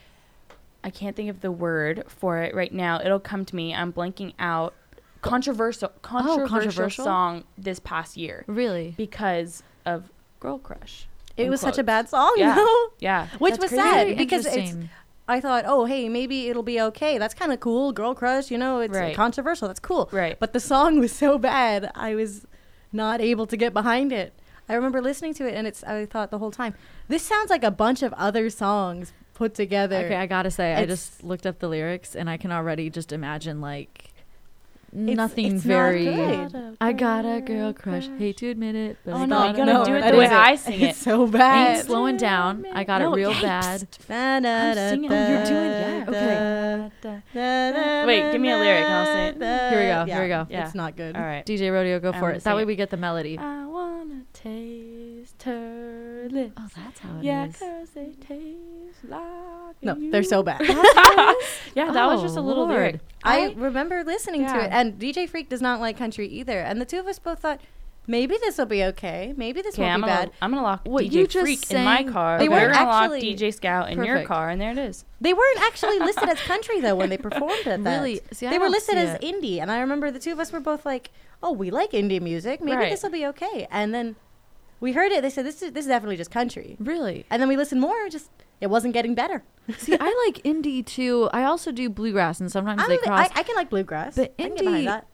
I can't think of the word for it right now. It'll come to me. I'm blanking out. Controversial, controversial, controversial? song this past year Really? because of Girl Crush. It in was such a quotes. bad song, Yeah. though. Yeah. Which That's was crazy. sad Very because it's. interesting. I thought, oh, hey, maybe it'll be okay. That's kind of cool. Girl Crush, you know, it's uh, Right. controversial. That's cool. Right. But the song was so bad, I was not able to get behind it. I remember listening to it, and it's. I thought the whole time, this sounds like a bunch of other songs put together. Okay, I gotta say, I It's- just looked up the lyrics, and I can already just imagine like It's- nothing it's not very. good. I got a girl crush. Hate to admit it, but Oh, I no, got you a gotta girl do it crush. the way is I sing it. It's so Ain't bad. slowing down. I got No, it real yikes. bad. Da, da, I'm da, singing. da, You're doing- yeah, da, okay. da, da, Wait, give me a lyric and I'll sing it. da. Here we go, Yeah, here we go. Yeah. It's not good. All right. D J Rodeo, go I'm for gonna it. That sing way it. we get the melody. I wanna taste her lips. Oh, that's how it Yeah, is. 'cause they taste like No, you. they're so bad. Yeah, that was just Oh, a little Lord. lyric. I remember listening to Yeah. it, and D J Freak does not like country either. And the two of us both thought, maybe this will be okay. Maybe this Okay, won't I'm be gonna, bad. I'm gonna lock What D J you just Freak in my sang- car. They You're weren't gonna lock actually- D J Scout in your Perfect. car, and there it is. They weren't actually listed as country though when they performed at that. Really? See, I they were don't listed see as it. indie, and I remember the two of us were both like, "Oh, we like indie music. Maybe Right. this will be okay." And then we heard it. They said, "This is this is definitely just country." Really? And then we listened more. Just it wasn't getting better. See, I like indie too. I also do bluegrass, and sometimes I'm they the- cross. I, I can like bluegrass. But I can get behind indie- that.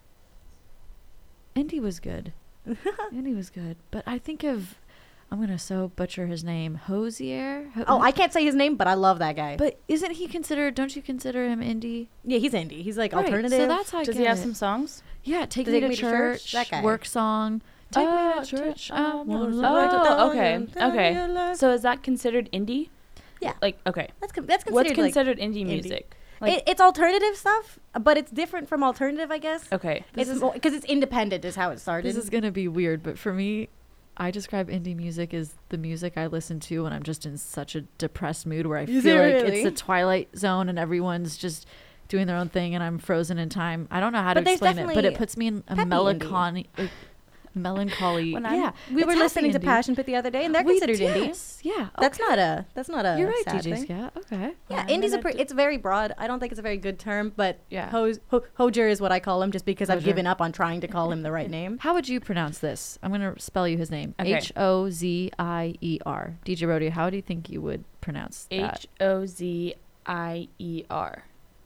Indie was good. Indie was good. But I think of, I'm gonna so butcher his name, Hosier. Ho- Oh, I can't say his name, but I love that guy. But isn't he considered? Don't you consider him indie? yeah, he's indie. He's like Right, so alternative. that's how I Does get he have it. some songs? Yeah, take Take me to Me to church. Church, that guy. Work song. Take Oh, me to church. to- I oh, wanna oh, love okay, you. okay. So is that considered indie? Yeah. Like, okay. that's con- that's considered What's like, considered indie indie. music? Like, it, it's alternative stuff, but it's different from alternative, I guess. okay. This It's is- because it's independent is how it started. This is gonna be weird, but for me, I describe indie music as the music I listen to when I'm just in such a depressed mood where I Is feel it like really? it's the Twilight Zone and everyone's just doing their own thing and I'm frozen in time. I don't know how to But there's explain it, but it definitely puts me in a peppy indie. melancholy, uh, melancholy. When I'm- yeah, we it's were happy listening to indie. Passion Pit the other day, and they're We considered indie. yes, Yeah, That's okay. not a. That's not a. You're right, sad D J thing. Scout. Okay. Yeah, I'm indie's a gonna pre- do- it's very broad. I don't think it's a very good term, but Yeah. Hos- ho- Hojer is what I call him, just because I've Hozier. given up on trying to call him the right name. How would you pronounce this? I'm gonna spell you his name. Okay. H O Z I E R. D J Rodeo. How do you think you would pronounce that? H O Z I E R.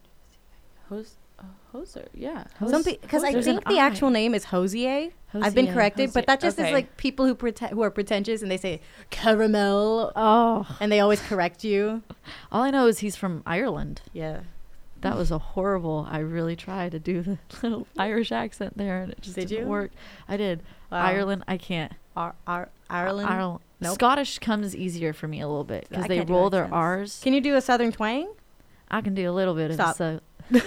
Hos- uh, Hoser, yeah. Hos- Some because I There's an think the I. actual name is Hosier. I've been Hosier. corrected, but Hosier, that just okay. is like people who prete- who are pretentious and they say caramel, Oh, and they always correct you. all I know is he's from Ireland. Yeah, That was a horrible. I really tried to do the little Irish accent there, and it just Did didn't you? work. I did. Wow. Ireland. I can't. Ar- Ar- Ireland. Ireland. Nope. Scottish comes easier for me a little bit because I they can't do roll their accents. R's. Can you do a southern twang? I can do a little bit Stop. of so.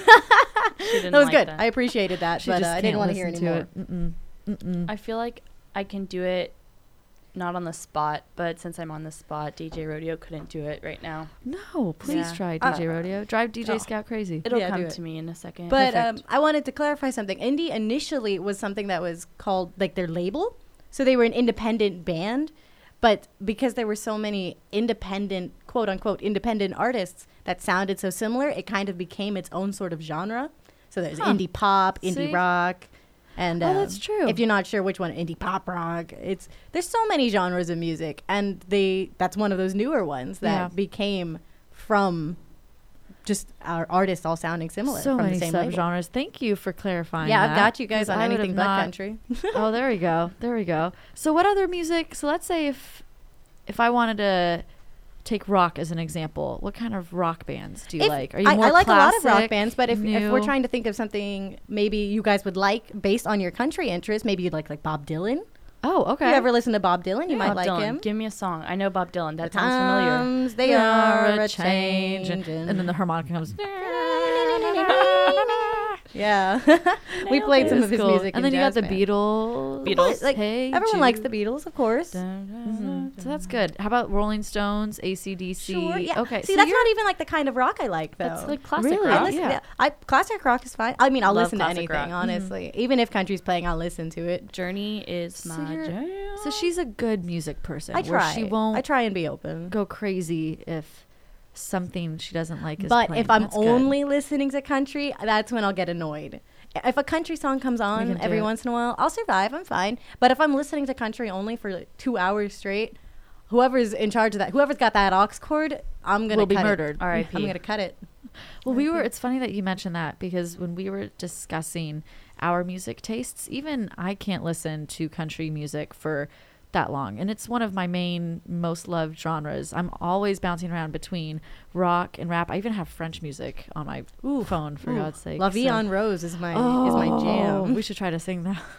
She didn't That was like good. that. I appreciated that, She but uh, just I can't didn't want to hear listen anymore. to it. Mm-mm. Mm-mm. I feel like I can do it not on the spot, but since I'm on the spot, D J Rodeo couldn't do it right now. No, please Yeah. try D J Uh, Rodeo. Drive D J oh. Scout crazy. It'll Yeah, do come it. to me in a second. But um, Perfect. I wanted to clarify something. Indie initially was something that was called like their label, so they were an independent band. But because there were so many independent, quote unquote, independent artists that sounded so similar, it kind of became its own sort of genre. So there's Huh. indie pop, indie See? rock, and Oh, um, that's true. If you're not sure which one, indie pop rock. It's there's so many genres of music, and they that's one of those newer ones that Yeah. became from just our artists all sounding similar. So from many the same label. subgenres. Thank you for clarifying. Yeah, that, I've got you guys 'cause on I would anything have but not- country. Oh, there we go. There we go. So what other music? So let's say if if I wanted to take rock as an example, what kind of rock bands do you If- like? Are you I, more I like a lot of rock classic, bands, but if, if we're new? trying to think of something maybe you guys would like based on your country interest, maybe you'd like like Bob Dylan. Oh, If okay. you ever listen to Bob Dylan, you might Bob like Dylan. him. Give me a song. I know Bob Dylan. That The sounds familiar. times they We are are a change. and, and then the harmonica comes. Yeah. we Nailed played it. some It's of his cool. music. And in then you got jazz the band. Beatles. Beatles. Like, Hey everyone likes the Jude. Beatles, of course. Mhm. So that's good. How about Rolling Stones, A C D C? Sure. Yeah. Okay. See, so that's you're- not even like the kind of rock I like, though. That's like classic Really? I rock. listen, Yeah. yeah. I classic rock is fine. I mean, I'll Love listen to classic anything, rock. Mm-hmm. honestly. Even if country's playing, I'll listen to it. Journey is So my you're- jam. So she's a good music person. I where try. She won't I try and be open. go crazy if something she doesn't like is But playing. if I'm That's good. only listening to country, that's when I'll get annoyed. If a country song comes on can do every it. once in a while, I'll survive. I'm fine. But if I'm listening to country only for like two hours straight, whoever's in charge of that, whoever's got that aux cord, I'm gonna will be cut it. murdered. R I P I'm gonna cut it. Well, we R I P. were. It's funny that you mentioned that because when we were discussing our music tastes, even I can't listen to country music for that long, and it's one of my main, most loved genres. I'm always bouncing around between rock and rap. I even have French music on my phone, for Ooh, God's sake. La Vie so- en Rose is my oh, is my jam. We should try to sing that.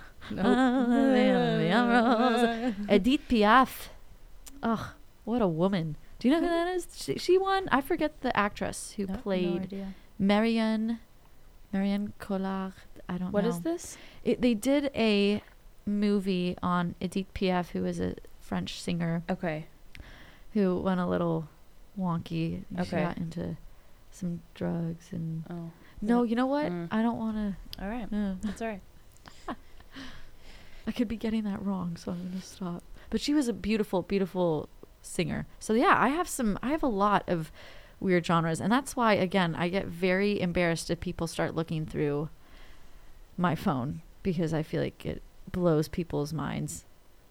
Nope. Edith Piaf. Ugh, what a woman. Do you know who that is? She, she won. I forget the actress who Nope, no played idea. Marianne. Marianne Collard. I don't What know. is this? It, they did a movie on Edith Piaf, who is a French singer Okay. who went a little wonky. She Okay. got into some drugs and. Oh. No, you know what? Mm. I don't want to. All right. Uh, That's all right. I could be getting that wrong, so I'm gonna stop. But she was a beautiful, beautiful singer. So yeah, I have some. I have a lot of weird genres, and that's why, again, I get very embarrassed if people start looking through my phone because I feel like it blows people's minds.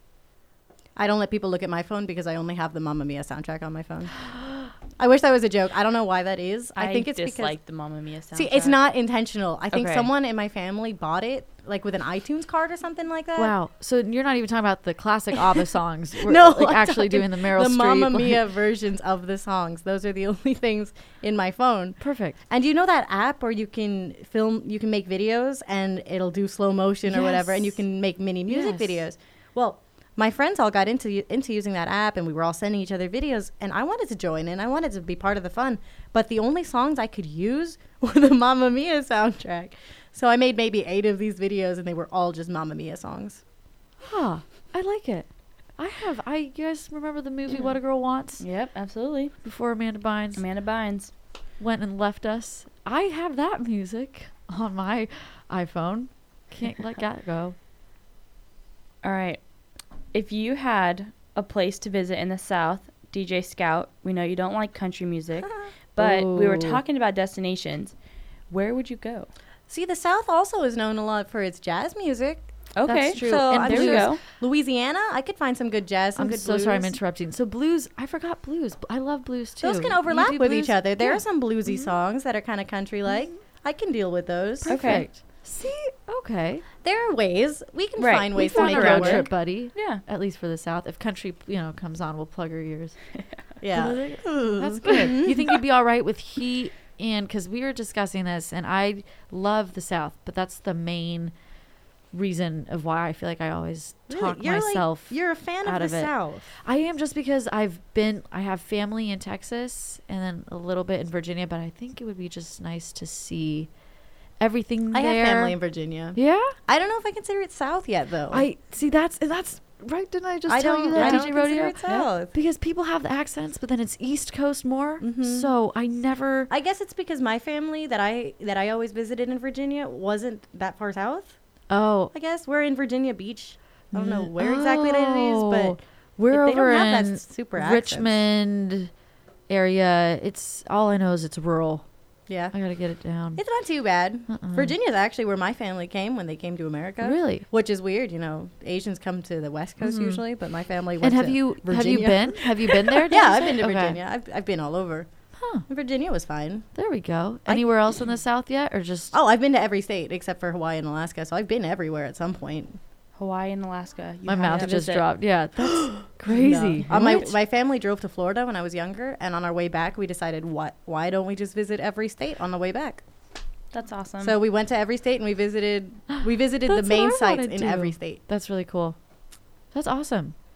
I don't let people look at my phone because I only have the Mamma Mia soundtrack on my phone. I wish that was a joke. I don't know why that is. I, think it's dislike the Mamma Mia because soundtrack. see, it's not intentional. I think Okay. someone in my family bought it like with an iTunes card or something like that. Wow. So you're not even talking about the classic ABBA songs. We're No, like I'm actually talking doing the Meryl the Streep. Mamma like- Mia versions of the songs. Those are the only things in my phone. Perfect. And you know that app where you can film, you can make videos and it'll do slow motion or whatever, and you Yes. can make mini music Yes. videos. Well, my friends all got into into using that app, and we were all sending each other videos, and I wanted to join in. I wanted to be part of the fun, but the only songs I could use were the Mamma Mia soundtrack. So I made maybe eight of these videos, and they were all just Mamma Mia songs. Huh. I like it. I have. I you guys remember the movie What a Girl Wants Yep, absolutely. before Amanda Bynes Amanda Bynes. went and left us? I have that music on my iPhone. Can't let that go. All right. If you had a place to visit in the South, D J Scout, we know you don't like country music, but we were Ooh. talking about destinations. Where would you go? See, the South also is known a lot for its jazz music. Okay. That's true. So And I'm there we sure go. Louisiana, I could find some good jazz, some I'm good so sorry I'm blues. interrupting. So blues, I forgot blues. I love blues too. Those can You overlap do with blues? each other. There Yeah. are some bluesy songs that are kind of country-like. I can deal with those. Okay. Perfect. See, okay. There are ways. We can Right. find We ways to found make a it road road work. trip, buddy. Yeah. At least for the South. If country, you know, comes on, we'll plug our ears. Yeah. That's good. You think you'd be all right with heat? And because we were discussing this, and I love the South, but that's the main reason of why I feel like I always Really? talk You're myself. Like, you're a fan out of the of it. South. I am just because I've been, I have family in Texas and then a little bit in Virginia, but I think it would be just nice to see everything I there. have family in Virginia. Yeah, I don't know if I consider it South yet, though. I see. That's that's right. Didn't I just I tell don't, you that I D don't J consider Rodeo? it South. Because people have the accents, but then it's East Coast more. Mhm. So I never. I guess it's because my family that I that I always visited in Virginia wasn't that far south. Oh, I guess we're in Virginia Beach. I don't know where exactly that it is, Oh. but we're they don't over have in that super accents. Richmond area. It's all I know is it's rural. Yeah, I gotta get it down. it's not too bad. Uh-uh. Virginia's actually where my family came when they came to America. Really? Which is weird, you know. Asians come to the West Coast Mhm. usually, but my family went And have to you Virginia. have you been? Have you been there? did Yeah, you I've say? been to Okay. Virginia. I've, I've been all over. Huh. Virginia was fine. There we go. I- Anywhere else in the South yet, or just? Oh, I've been to every state except for Hawaii and Alaska, so I've been everywhere at some point. Hawaii and Alaska. You My have mouth to just visit. dropped. Yeah, that's crazy. No. Uh, my What? my family drove to Florida when I was younger, and on our way back, we decided, what? Why don't we just visit every state on the way back? That's awesome. So we went to every state, and we visited we visited the That's main what I sites wanna in do. every state. That's really cool. That's awesome.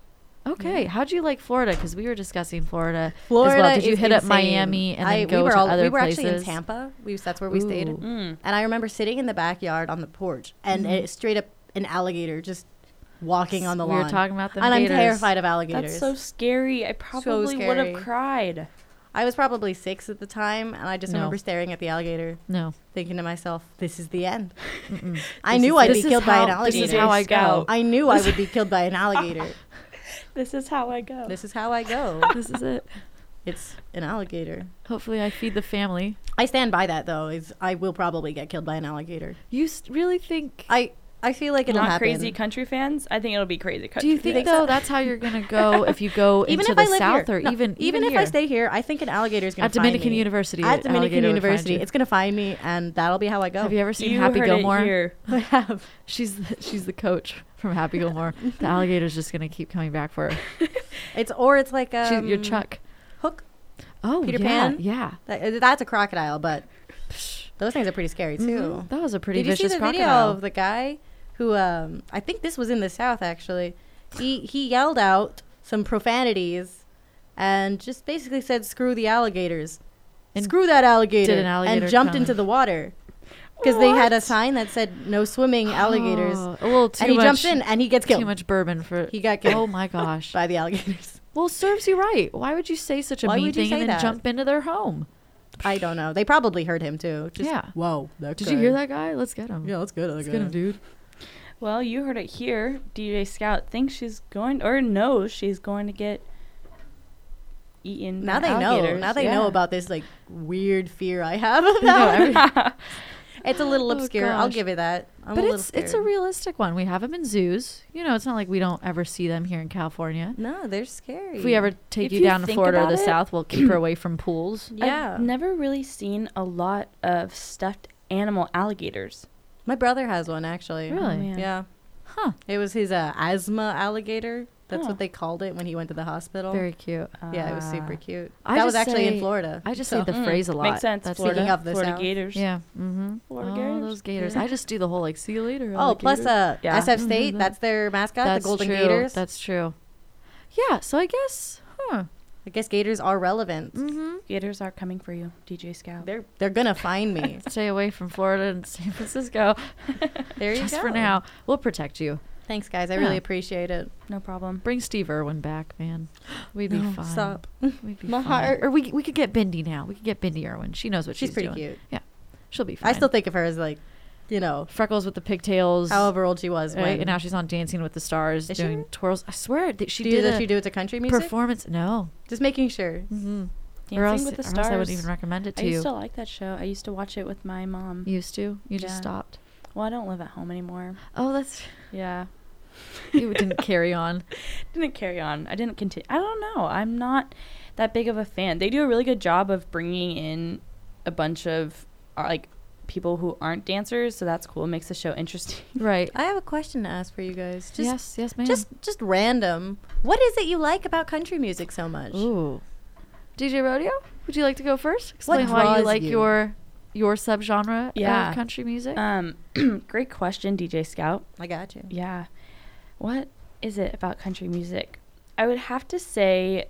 Okay, how'd you like Florida? Because we were discussing Florida. Florida as well. Did you is hit up insane. Miami and then I, go we were to all, other We were places? actually in Tampa. We that's where we stayed. Ooh. Mm. And I remember sitting in the backyard on the porch, and it, straight up an alligator just walking on the we lawn. were talking about them and gators. I'm terrified of alligators. That's so scary. I probably would scary. have cried. I was probably six at the time, and I just No. remember staring at the alligator, No. thinking to myself, "This is the end." Mm-mm. I This knew is- I'd this be is killed by an how- alligator. This is how I go. I knew I would be killed by an alligator. This is how I go. This is how I go. This is it. It's an alligator. Hopefully, I feed the family. I stand by that, though. Is I will probably get killed by an alligator. You s- really think? I I feel like it'll Not happen. crazy country fans. I think it'll be crazy country. Do you think fans. though that's how you're gonna go if you go Even into if the I live south here. or No, even even if here? I stay here, I think an alligator is going at to find Dominican me. University? At an Dominican alligator would find University, you. it's going to find me, and that'll be how I go. Have you ever seen You Happy heard Gilmore? It here. I have. She's the, she's the coach from Happy Gilmore. The alligator's just gonna keep coming back for her. It's or it's like She's um, your Chuck. Hook. Oh, Peter yeah, Pan? Yeah. That, that's a crocodile, but those things are pretty scary too. Mhm. That was a pretty Did you see vicious the video crocodile. of the guy who? Um, I think this was in the South actually. He he yelled out some profanities, and just basically said, "Screw the alligators, And screw that alligator," did an alligator and jumped come? into the water because they had a What? sign that said "No swimming alligators," Oh, a little too and he much. jumps in and he gets killed Too much bourbon for. He got killed. Oh my gosh. by the alligators. Well, serves you right. Why would you say such a Why mean would you thing say and then that? jump into their home? I don't know. They probably heard him too. Just, Yeah. Whoa. That Did guy. you hear that guy? Let's get him. Yeah, let's get it. Let's get him, dude. Well, you heard it here. D J Scout thinks she's going, or knows she's going to get eaten. Now by they know. alligators. Now they Yeah. know about this like weird fear I have of No, that. every- It's a little Oh, obscure. I'll gosh. give it that. I'm but a little it's it's a scared. realistic one. We have them in zoos. You know, it's not like we don't ever see them here in California. No, they're scary. If we ever take If you you down to think Florida or the about it- South, we'll keep her away from pools. Yeah. I've never really seen a lot of stuffed animal alligators. My brother has one actually. Really? Oh, man. Yeah. Huh. It was his uh, asthma alligator. That's Oh. what they called it when he went to the hospital. Very cute. yeah, it was super Ah. cute. I that was just actually say- in Florida. I just so- say the Mm, phrase a lot. Makes sense. That's Florida, Speaking of the Florida South. Gators. Yeah. Mm-hmm. Florida Oh, Gators. those gators. Yeah. I just do the whole like, see you later. Oh, plus alligator. uh, Yeah. S F Mhm, State. that- That's their mascot, That's the Golden true. Gators. That's true. Yeah. So I guess, huh? I guess gators are relevant. Mm-hmm. Gators are coming for you, D J Scout. They're they're gonna find me. Stay away from Florida and San Francisco. There you Just go. for now. We'll protect you. Thanks, guys. I Yeah. really appreciate it. No problem. Bring Steve Irwin back, man. We'd be No, fine. stop. We'd be My fine. heart. Or we we could get Bindi now. We could get Bindi Irwin. She knows what She's she's, pretty doing. cute. She'll be fine. I still think of her as like, you know, freckles with the pigtails. however old she was. Right, When, and now she's on Dancing with the Stars Is she doing really? twirls. I swear that she do you, did does a she do it to country music? performance. No. Just making sure. Mm-hmm. Dancing or else, with the or Stars. else I wouldn't even recommend it I to used you. to like that show. I used to watch it with my mom. Used to? You just Yeah. stopped. Well, I don't live at home anymore. Oh, that's Yeah. you didn't carry on. Didn't carry on. I didn't continue. I don't know. I'm not that big of a fan. They do a really good job of bringing in a bunch of uh, like people who aren't dancers, so that's cool. It makes the show interesting. Right. I have a question to ask for you guys. Just, yes, yes, ma'am. just, just random. What is it you like about country music so much? Ooh. D J Rodeo, would you like to go first? Explain What why you draws like you? your your subgenre Yeah. of country music. Um, great question, D J Scout. I got you. Yeah. What is it about country music? I would have to say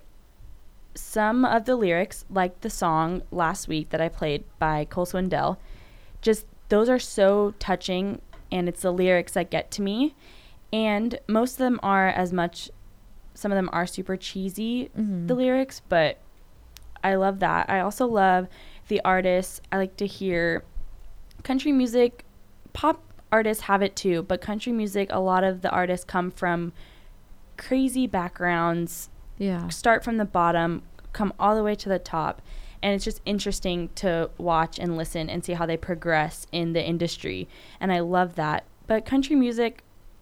some of the lyrics, like the song last week that I played by Cole Swindell, just those are so touching, and it's the lyrics that get to me. And most of them are as much, some of them are super cheesy, Mhm. the lyrics, but I love that. I also love the artists. I like to hear country music. Pop artists have it too, but country music, a lot of the artists come from crazy backgrounds, Yeah. start from the bottom, come all the way to the top. And it's just interesting to watch and listen and see how they progress in the industry. And I love that. But country music,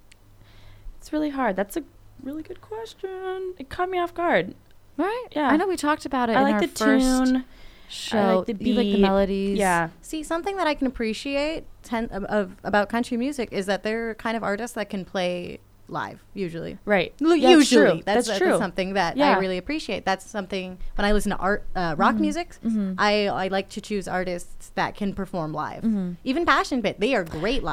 it's really hard. That's a really good question. It caught me off guard. Right? Yeah. I know we talked about it I in like our the first tune. show. I like the You like the beat. melodies. Yeah. See, something that I can appreciate ten, of, of about country music is that they're kind of artists that can play live. Usually, Right. L- Yeah, it's usually true. that's, That's that's true. something that Yeah. I really appreciate. That's something when I listen to art, uh, rock music. Mhm. I I like to choose artists that can perform live. Mhm. Even Passion Pit, they are great live. Yeah.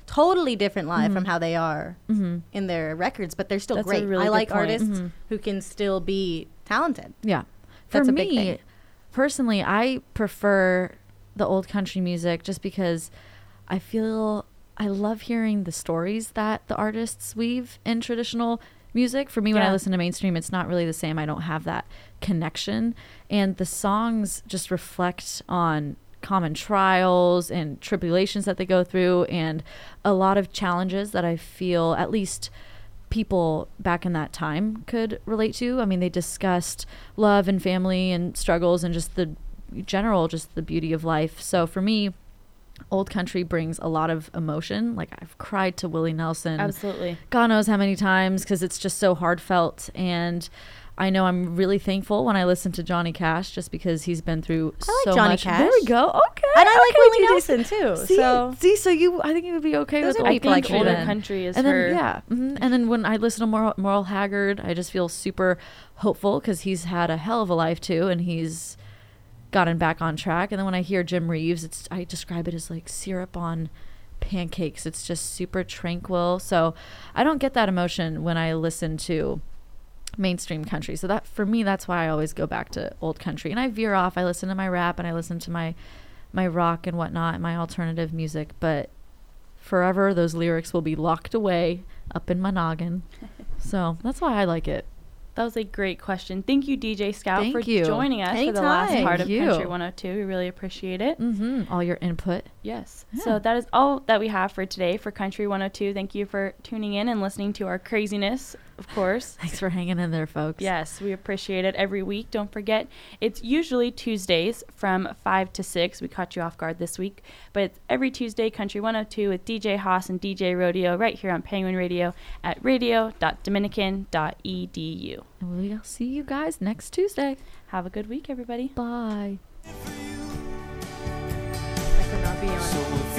totally different live Mhm. from how they are Mm-hmm. in their records, but they're still That's a great. really I good like point. artists Mhm. who can still be talented. Yeah. For That's a me, big thing. personally, I prefer the old country music just because I feel I love hearing the stories that the artists weave in traditional music. For me, when I Yeah. listen to mainstream, it's not really the same. I don't have that connection. And the songs just reflect on common trials and tribulations that they go through, and a lot of challenges that I feel at least people back in that time could relate to. I mean, they discussed love and family and struggles and just the general, just the beauty of life. So for me, old country brings a lot of emotion. Like, I've cried to Willie Nelson Absolutely. God knows how many times because it's just so heartfelt. And I know I'm really thankful when I listen to Johnny Cash just because he's been through I like so Johnny much. Cash. There we go. Okay. And I like okay, Willie Nelson. Nelson too. See, so see, so you, I think you would be okay Those with are old people I like think country older then. country is And her. then, yeah. mhm. And then when I listen to Merle, Merle Haggard, I just feel super hopeful because he's had a hell of a life too. And he's gotten back on track. And then when I hear Jim Reeves, it's, I describe it as like syrup on pancakes. It's just super tranquil. So I don't get that emotion when I listen to mainstream country. So that, for me, that's why I always go back to old country. And I veer off. I listen to my rap and I listen to my my rock and whatnot, and my alternative music. But forever, those lyrics will be locked away up in my noggin. So that's why I like it. That was a great question. Thank you, D J Scout, Thank for you. joining us for the last Anytime. part Thank of you. Country one oh two. We really appreciate it. Mm-hmm. All your input. Yes. Yeah. So that is all that we have for today for Country one oh two. Thank you for tuning in and listening to our craziness, of course. Thanks for hanging in there, folks. Yes, we appreciate it every week. Don't forget, it's usually Tuesdays from five to six. We caught you off guard this week. But it's every Tuesday, Country one oh two with D J Haas and D J Rodeo right here on Penguin Radio at radio dot dominican dot e d u. And we'll see you guys next Tuesday. Have a good week, everybody. Bye. I could not be on. So if